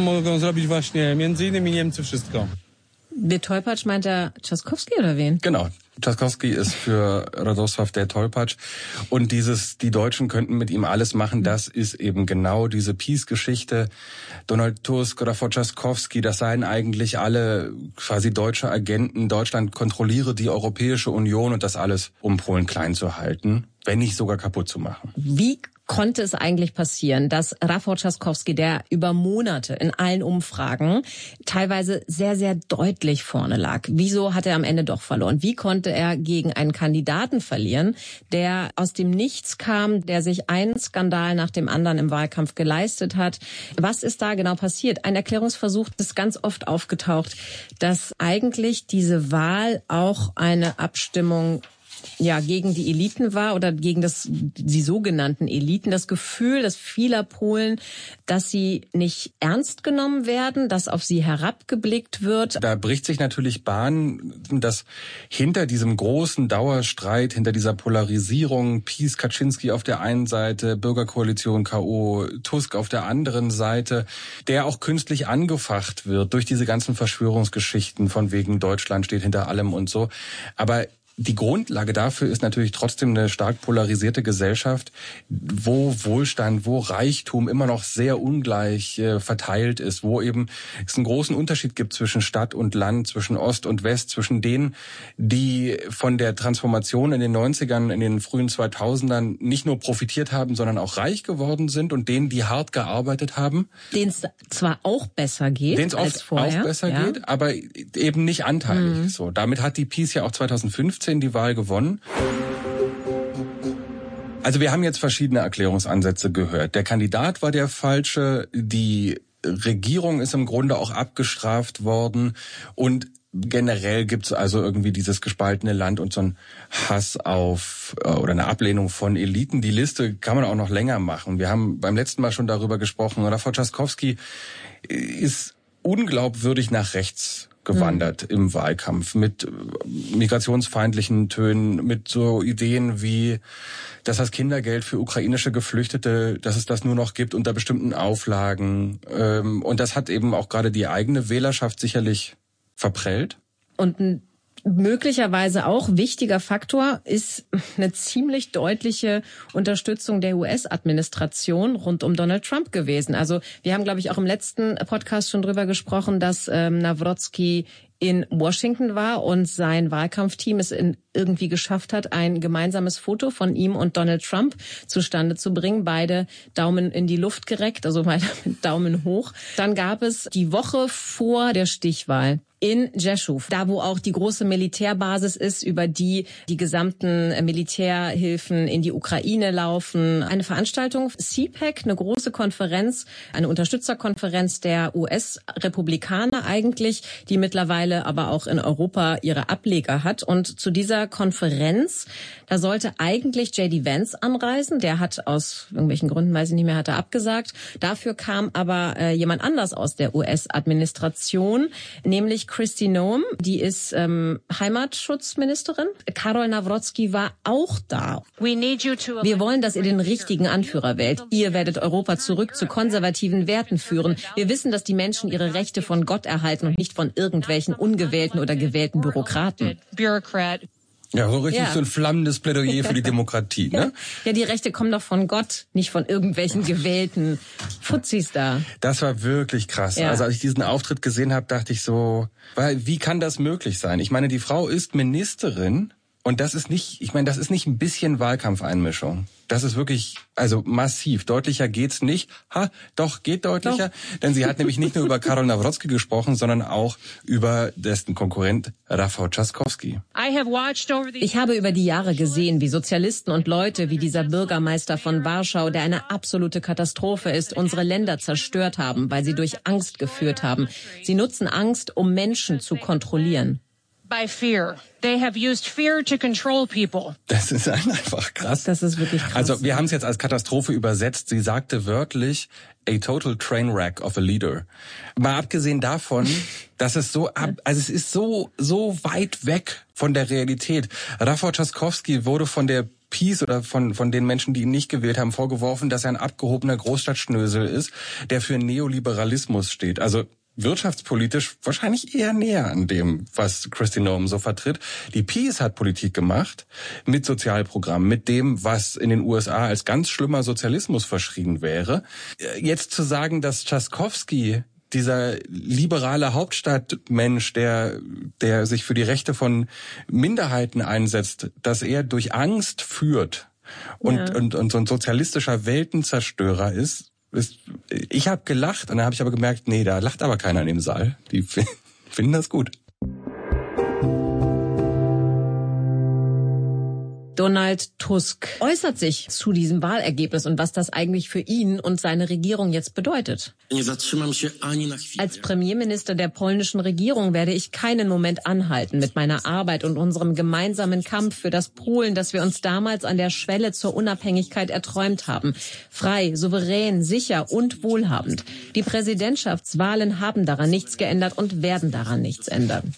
Der Tollpatsch meint er Trzaskowski oder wen? Genau. Trzaskowski ist für Radosław der Tollpatsch. Und die Deutschen könnten mit ihm alles machen, das ist eben genau diese PiS-Geschichte. Donald Tusk, Rafał Trzaskowski, das seien eigentlich alle quasi deutsche Agenten. Deutschland kontrolliere die Europäische Union und das alles, um Polen klein zu halten, wenn nicht sogar kaputt zu machen. Wie konnte es eigentlich passieren, dass Rafał Trzaskowski, der über Monate in allen Umfragen teilweise sehr, sehr deutlich vorne lag, wieso hat er am Ende doch verloren? Wie konnte er gegen einen Kandidaten verlieren, der aus dem Nichts kam, der sich einen Skandal nach dem anderen im Wahlkampf geleistet hat? Was ist da genau passiert? Ein Erklärungsversuch ist ganz oft aufgetaucht, dass eigentlich diese Wahl auch eine Abstimmung gegen die Eliten war oder gegen die sogenannten Eliten. Das Gefühl, dass vieler Polen, dass sie nicht ernst genommen werden, dass auf sie herabgeblickt wird. Da bricht sich natürlich Bahn, dass hinter diesem großen Dauerstreit, hinter dieser Polarisierung, PiS, Kaczynski auf der einen Seite, Bürgerkoalition K.O., Tusk auf der anderen Seite, der auch künstlich angefacht wird durch diese ganzen Verschwörungsgeschichten von wegen Deutschland steht hinter allem und so. Aber die Grundlage dafür ist natürlich trotzdem eine stark polarisierte Gesellschaft, wo Wohlstand, wo Reichtum immer noch sehr ungleich verteilt ist, wo eben es einen großen Unterschied gibt zwischen Stadt und Land, zwischen Ost und West, zwischen denen, die von der Transformation in den 90ern, in den frühen 2000ern nicht nur profitiert haben, sondern auch reich geworden sind und denen, die hart gearbeitet haben. Denen es zwar auch besser geht als vorher. Auch besser geht, aber eben nicht anteilig. So, damit hat die PiS ja auch 2015 die Wahl gewonnen. Also wir haben jetzt verschiedene Erklärungsansätze gehört. Der Kandidat war der falsche, die Regierung ist im Grunde auch abgestraft worden und generell gibt's also irgendwie dieses gespaltene Land und so ein Hass auf oder eine Ablehnung von Eliten. Die Liste kann man auch noch länger machen. Wir haben beim letzten Mal schon darüber gesprochen. Rafał Trzaskowski ist unglaubwürdig nach rechts gewandert im Wahlkampf mit migrationsfeindlichen Tönen, mit so Ideen wie, dass das Kindergeld für ukrainische Geflüchtete, dass es das nur noch gibt unter bestimmten Auflagen. Und das hat eben auch gerade die eigene Wählerschaft sicherlich verprellt. Und ein möglicherweise auch wichtiger Faktor ist eine ziemlich deutliche Unterstützung der US-Administration rund um Donald Trump gewesen. Also wir haben, glaube ich, auch im letzten Podcast schon drüber gesprochen, dass Nawrocki in Washington war und sein Wahlkampfteam es irgendwie geschafft hat, ein gemeinsames Foto von ihm und Donald Trump zustande zu bringen. Beide Daumen in die Luft gereckt, also beide mit Daumen hoch. Dann gab es die Woche vor der Stichwahl in Rzeszów, da wo auch die große Militärbasis ist, über die die gesamten Militärhilfen in die Ukraine laufen. Eine Veranstaltung, CPAC, eine große Konferenz, eine Unterstützerkonferenz der US-Republikaner eigentlich, die mittlerweile aber auch in Europa ihre Ableger hat. Und zu dieser Konferenz, da sollte eigentlich J.D. Vance anreisen. Der hat aus irgendwelchen Gründen, weiß ich nicht mehr, hat er abgesagt. Dafür kam aber jemand anders aus der US-Administration, nämlich Kristi Noem, die ist Heimatschutzministerin. Karol Nawrocki war auch da. Wir wollen, dass ihr den richtigen Anführer wählt. Ihr werdet Europa zurück zu konservativen Werten führen. Wir wissen, dass die Menschen ihre Rechte von Gott erhalten und nicht von irgendwelchen ungewählten oder gewählten Bürokraten. Ja, so richtig so ein flammendes Plädoyer für die Demokratie, ne? Ja, die Rechte kommen doch von Gott, nicht von irgendwelchen gewählten Fuzzis da. Das war wirklich krass. Ja. Also als ich diesen Auftritt gesehen habe, dachte ich so, wie kann das möglich sein? Ich meine, die Frau ist Ministerin und das ist nicht, ich meine, das ist nicht ein bisschen Wahlkampfeinmischung. Das ist wirklich, also massiv. Deutlicher geht's nicht. Doch, geht deutlicher. Doch. Denn sie hat nämlich nicht nur über Karol Nawrocki gesprochen, sondern auch über dessen Konkurrent Rafał Trzaskowski. Ich habe über die Jahre gesehen, wie Sozialisten und Leute wie dieser Bürgermeister von Warschau, der eine absolute Katastrophe ist, unsere Länder zerstört haben, weil sie durch Angst geführt haben. Sie nutzen Angst, um Menschen zu kontrollieren. By fear. They have used fear to control people. Das ist einfach krass. Das ist wirklich krass. Also wir haben es jetzt als Katastrophe übersetzt. Sie sagte wörtlich, a total train wreck of a leader. Mal abgesehen davon, dass es es ist so weit weg von der Realität. Rafał Trzaskowski wurde von der Peace oder von den Menschen, die ihn nicht gewählt haben, vorgeworfen, dass er ein abgehobener Großstadtschnösel ist, der für Neoliberalismus steht. Also wirtschaftspolitisch wahrscheinlich eher näher an dem, was Kristi Noem so vertritt. Die Peace hat Politik gemacht mit Sozialprogrammen, mit dem, was in den USA als ganz schlimmer Sozialismus verschrien wäre. Jetzt zu sagen, dass Trzaskowski, dieser liberale Hauptstadtmensch, der sich für die Rechte von Minderheiten einsetzt, dass er durch Angst führt und so ein sozialistischer Weltenzerstörer ist, ich habe gelacht und dann habe ich aber gemerkt, nee, da lacht aber keiner in dem Saal. Die finden das gut. Donald Tusk äußert sich zu diesem Wahlergebnis und was das eigentlich für ihn und seine Regierung jetzt bedeutet. Als Premierminister der polnischen Regierung werde ich keinen Moment anhalten mit meiner Arbeit und unserem gemeinsamen Kampf für das Polen, das wir uns damals an der Schwelle zur Unabhängigkeit erträumt haben. Frei, souverän, sicher und wohlhabend. Die Präsidentschaftswahlen haben daran nichts geändert und werden daran nichts ändern.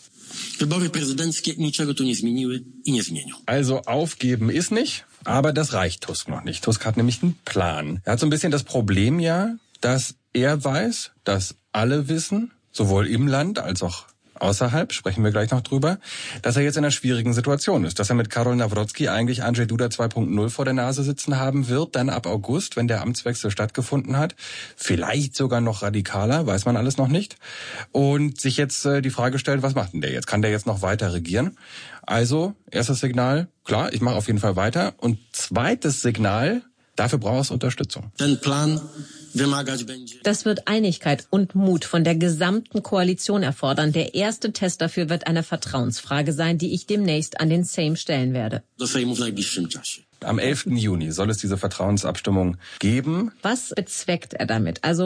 Also aufgeben ist nicht, aber das reicht Tusk noch nicht. Tusk hat nämlich einen Plan. Er hat so ein bisschen das Problem dass er weiß, dass alle wissen, sowohl im Land als auch außerhalb, sprechen wir gleich noch drüber, dass er jetzt in einer schwierigen Situation ist, dass er mit Karol Nawrocki eigentlich Andrzej Duda 2.0 vor der Nase sitzen haben wird, dann ab August, wenn der Amtswechsel stattgefunden hat, vielleicht sogar noch radikaler, weiß man alles noch nicht, und sich jetzt die Frage stellt, was macht denn der jetzt? Kann der jetzt noch weiter regieren? Also, erstes Signal, klar, ich mache auf jeden Fall weiter, und zweites Signal, dafür braucht es Unterstützung. Das wird Einigkeit und Mut von der gesamten Koalition erfordern. Der erste Test dafür wird eine Vertrauensfrage sein, die ich demnächst an den Sejm stellen werde. Am 11. Juni soll es diese Vertrauensabstimmung geben. Was bezweckt er damit? Also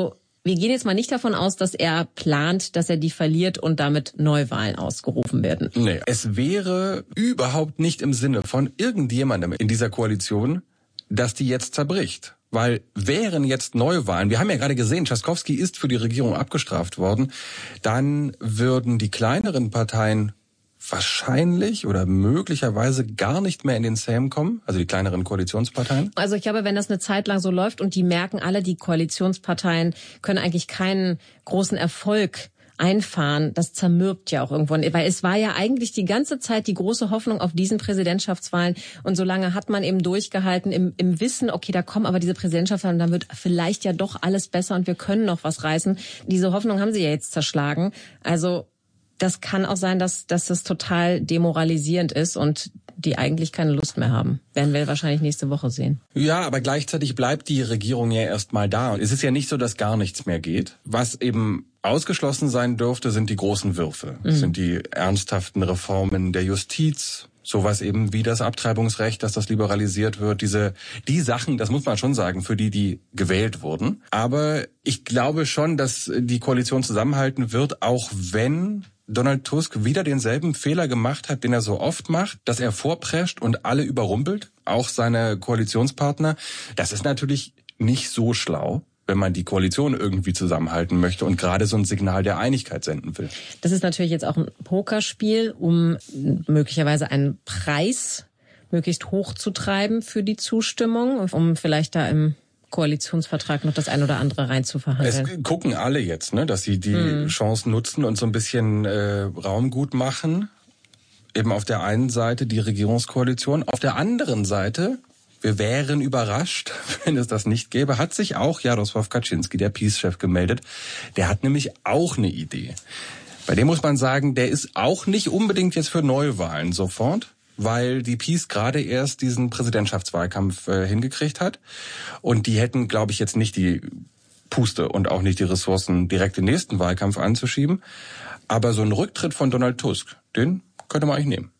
Wir gehen jetzt mal nicht davon aus, dass er plant, dass er die verliert und damit Neuwahlen ausgerufen werden. Nee, es wäre überhaupt nicht im Sinne von irgendjemandem in dieser Koalition, dass die jetzt zerbricht. Weil wären jetzt Neuwahlen, wir haben ja gerade gesehen, Trzaskowski ist für die Regierung abgestraft worden, dann würden die kleineren Parteien wahrscheinlich oder möglicherweise gar nicht mehr in den Sejm kommen, also die kleineren Koalitionsparteien? Also ich glaube, wenn das eine Zeit lang so läuft und die merken alle, die Koalitionsparteien können eigentlich keinen großen Erfolg einfahren, das zermürbt ja auch irgendwann, weil es war ja eigentlich die ganze Zeit die große Hoffnung auf diesen Präsidentschaftswahlen und solange hat man eben durchgehalten im Wissen, okay, da kommen aber diese Präsidentschaftswahlen und dann wird vielleicht ja doch alles besser und wir können noch was reißen. Diese Hoffnung haben sie ja jetzt zerschlagen. Also das kann auch sein, dass das total demoralisierend ist und die eigentlich keine Lust mehr haben. Werden wir wahrscheinlich nächste Woche sehen. Ja, aber gleichzeitig bleibt die Regierung ja erstmal da. Und es ist ja nicht so, dass gar nichts mehr geht. Was eben ausgeschlossen sein dürfte, sind die großen Würfe. Das sind die ernsthaften Reformen der Justiz, sowas eben wie das Abtreibungsrecht, dass das liberalisiert wird. Die Sachen, das muss man schon sagen, für die gewählt wurden. Aber ich glaube schon, dass die Koalition zusammenhalten wird, auch wenn Donald Tusk wieder denselben Fehler gemacht hat, den er so oft macht, dass er vorprescht und alle überrumpelt, auch seine Koalitionspartner. Das ist natürlich nicht so schlau, wenn man die Koalition irgendwie zusammenhalten möchte und gerade so ein Signal der Einigkeit senden will. Das ist natürlich jetzt auch ein Pokerspiel, um möglicherweise einen Preis möglichst hoch zu treiben für die Zustimmung, um vielleicht da im Koalitionsvertrag noch das ein oder andere rein zu verhandeln. Es gucken alle jetzt, ne, dass sie die Chance nutzen und so ein bisschen Raum gut machen. Eben auf der einen Seite die Regierungskoalition, auf der anderen Seite, wir wären überrascht, wenn es das nicht gäbe, hat sich auch Jarosław Kaczyński, der PiS-Chef, gemeldet. Der hat nämlich auch eine Idee. Bei dem muss man sagen, der ist auch nicht unbedingt jetzt für Neuwahlen sofort, weil die PiS gerade erst diesen Präsidentschaftswahlkampf hingekriegt hat. Und die hätten, glaube ich, jetzt nicht die Puste und auch nicht die Ressourcen, direkt den nächsten Wahlkampf anzuschieben. Aber so ein Rücktritt von Donald Tusk, den könnte man eigentlich nehmen.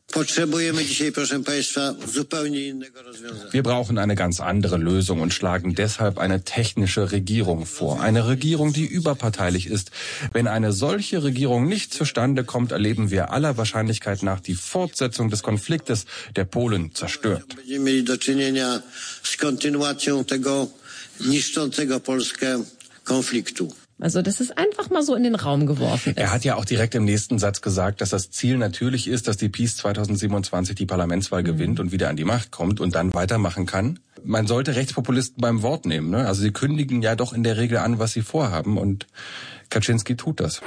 Wir brauchen eine ganz andere Lösung und schlagen deshalb eine technische Regierung vor. Eine Regierung, die überparteilich ist. Wenn eine solche Regierung nicht zustande kommt, erleben wir aller Wahrscheinlichkeit nach die Fortsetzung des Konfliktes, der Polen zerstört. Also das ist einfach mal so in den Raum geworfen. Er hat ja auch direkt im nächsten Satz gesagt, dass das Ziel natürlich ist, dass die PiS 2027 die Parlamentswahl gewinnt und wieder an die Macht kommt und dann weitermachen kann. Man sollte Rechtspopulisten beim Wort nehmen, ne? Also sie kündigen ja doch in der Regel an, was sie vorhaben und Kaczyński tut das.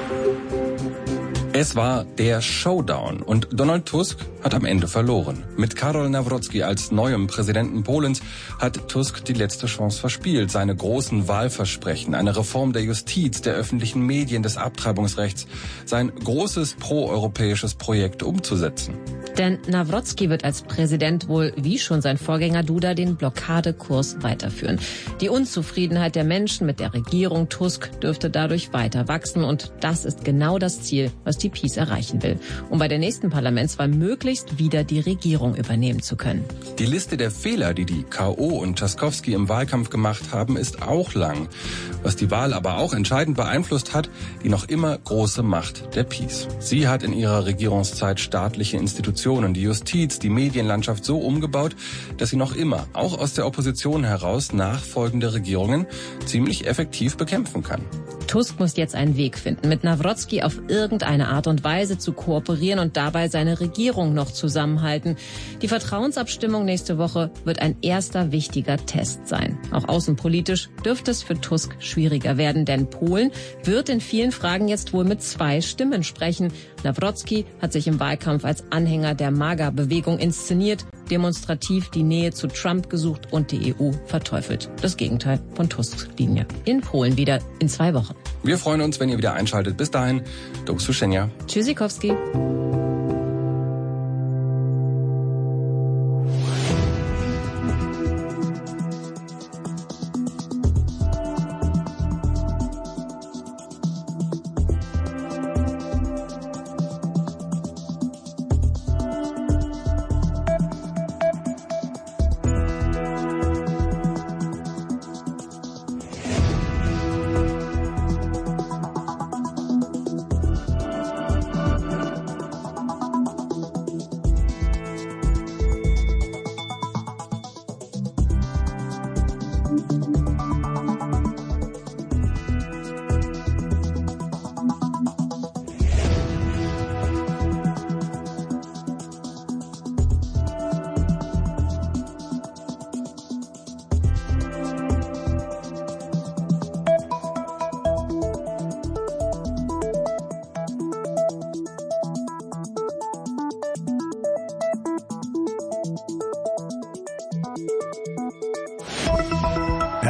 Es war der Showdown und Donald Tusk hat am Ende verloren. Mit Karol Nawrocki als neuem Präsidenten Polens hat Tusk die letzte Chance verspielt, seine großen Wahlversprechen, eine Reform der Justiz, der öffentlichen Medien, des Abtreibungsrechts, sein großes proeuropäisches Projekt umzusetzen. Denn Nawrocki wird als Präsident wohl, wie schon sein Vorgänger Duda, den Blockadekurs weiterführen. Die Unzufriedenheit der Menschen mit der Regierung Tusk dürfte dadurch weiter wachsen und das ist genau das Ziel, was die PiS erreichen will, um bei der nächsten Parlamentswahl möglichst wieder die Regierung übernehmen zu können. Die Liste der Fehler, die die K.O. und Trzaskowski im Wahlkampf gemacht haben, ist auch lang. Was die Wahl aber auch entscheidend beeinflusst hat, die noch immer große Macht der PiS. Sie hat in ihrer Regierungszeit staatliche Institutionen, die Justiz, die Medienlandschaft so umgebaut, dass sie noch immer, auch aus der Opposition heraus, nachfolgende Regierungen ziemlich effektiv bekämpfen kann. Tusk muss jetzt einen Weg finden, mit Nawrocki auf irgendeine Art und Weise zu kooperieren und dabei seine Regierung noch zusammenhalten. Die Vertrauensabstimmung nächste Woche wird ein erster wichtiger Test sein. Auch außenpolitisch dürfte es für Tusk schwieriger werden, denn Polen wird in vielen Fragen jetzt wohl mit 2 Stimmen sprechen. Nawrocki hat sich im Wahlkampf als Anhänger der MAGA-Bewegung inszeniert, demonstrativ die Nähe zu Trump gesucht und die EU verteufelt. Das Gegenteil von Tusks Linie. In Polen wieder in 2 Wochen. Wir freuen uns, wenn ihr wieder einschaltet. Bis dahin, do usłyszenia. Tschüssikowski.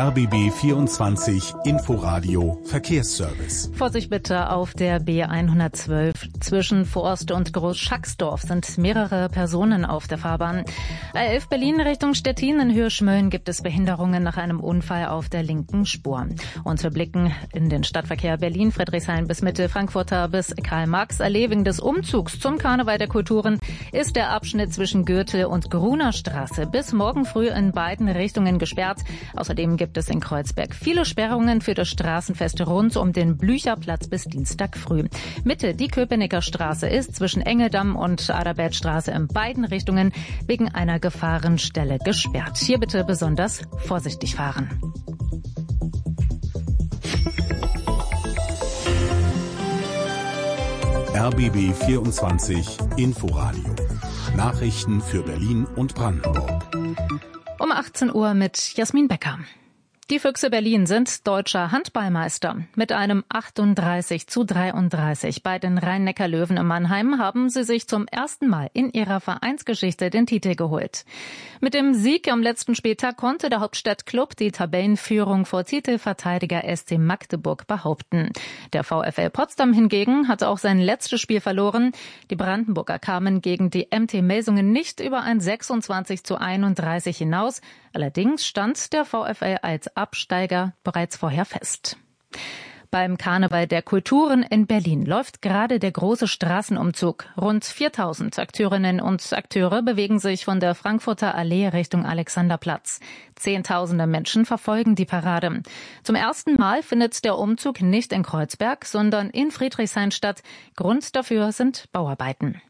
RBB 24 Inforadio Verkehrsservice. Vorsicht bitte auf der B112. Zwischen Forst und Großschacksdorf sind mehrere Personen auf der Fahrbahn. A11 Berlin Richtung Stettin in Höhe Schmölln gibt es Behinderungen nach einem Unfall auf der linken Spur. Und wir blicken in den Stadtverkehr Berlin, Friedrichshain bis Mitte, Frankfurter bis Karl-Marx-Allee. Wegen des Umzugs zum Karneval der Kulturen ist der Abschnitt zwischen Gürtel und Gruner Straße bis morgen früh in beiden Richtungen gesperrt. Außerdem gibt es in Kreuzberg viele Sperrungen für das Straßenfest rund um den Blücherplatz bis Dienstag früh. Mitte, die Köpenicker Straße ist zwischen Engeldamm und Adalbertstraße in beiden Richtungen wegen einer Gefahrenstelle gesperrt. Hier bitte besonders vorsichtig fahren. RBB 24 Inforadio. Nachrichten für Berlin und Brandenburg. Um 18 Uhr mit Jasmin Becker. Die Füchse Berlin sind deutscher Handballmeister. Mit einem 38:33 bei den Rhein-Neckar-Löwen in Mannheim haben sie sich zum ersten Mal in ihrer Vereinsgeschichte den Titel geholt. Mit dem Sieg am letzten Spieltag konnte der Hauptstadtklub die Tabellenführung vor Titelverteidiger SC Magdeburg behaupten. Der VfL Potsdam hingegen hatte auch sein letztes Spiel verloren. Die Brandenburger kamen gegen die MT Melsungen nicht über ein 26:31 hinaus. Allerdings stand der VfL als Absteiger bereits vorher fest. Beim Karneval der Kulturen in Berlin läuft gerade der große Straßenumzug. Rund 4000 Akteurinnen und Akteure bewegen sich von der Frankfurter Allee Richtung Alexanderplatz. Zehntausende Menschen verfolgen die Parade. Zum ersten Mal findet der Umzug nicht in Kreuzberg, sondern in Friedrichshain statt. Grund dafür sind Bauarbeiten.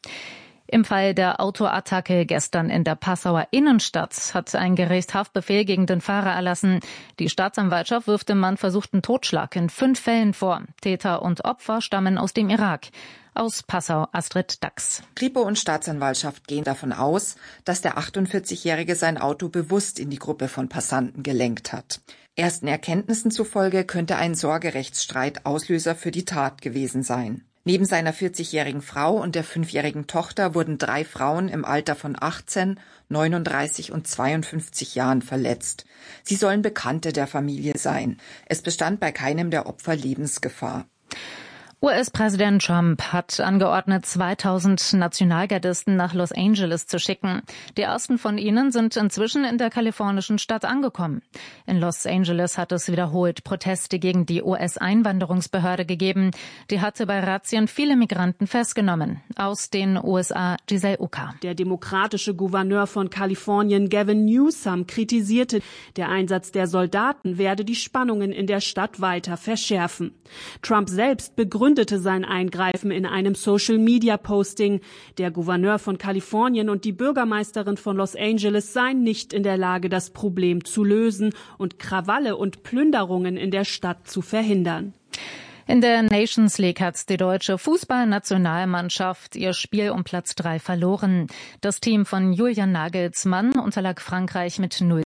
Im Fall der Autoattacke gestern in der Passauer Innenstadt hat ein Gericht Haftbefehl gegen den Fahrer erlassen. Die Staatsanwaltschaft wirft dem Mann versuchten Totschlag in 5 Fällen vor. Täter und Opfer stammen aus dem Irak. Aus Passau Astrid Dachs. Kripo und Staatsanwaltschaft gehen davon aus, dass der 48-Jährige sein Auto bewusst in die Gruppe von Passanten gelenkt hat. Ersten Erkenntnissen zufolge könnte ein Sorgerechtsstreit Auslöser für die Tat gewesen sein. Neben seiner 40-jährigen Frau und der 5-jährigen Tochter wurden 3 Frauen im Alter von 18, 39 und 52 Jahren verletzt. Sie sollen Bekannte der Familie sein. Es bestand bei keinem der Opfer Lebensgefahr. US-Präsident Trump hat angeordnet, 2000 Nationalgardisten nach Los Angeles zu schicken. Die ersten von ihnen sind inzwischen in der kalifornischen Stadt angekommen. In Los Angeles hat es wiederholt Proteste gegen die US-Einwanderungsbehörde gegeben. Die hatte bei Razzien viele Migranten festgenommen. Aus den USA Giselle Ucker. Der demokratische Gouverneur von Kalifornien Gavin Newsom kritisierte, der Einsatz der Soldaten werde die Spannungen in der Stadt weiter verschärfen. Trump selbst begründete sein Eingreifen in einem Social-Media-Posting. Der Gouverneur von Kalifornien und die Bürgermeisterin von Los Angeles seien nicht in der Lage, das Problem zu lösen und Krawalle und Plünderungen in der Stadt zu verhindern. In der Nations League hat die deutsche Fußballnationalmannschaft ihr Spiel um Platz 3 verloren. Das Team von Julian Nagelsmann unterlag Frankreich mit 0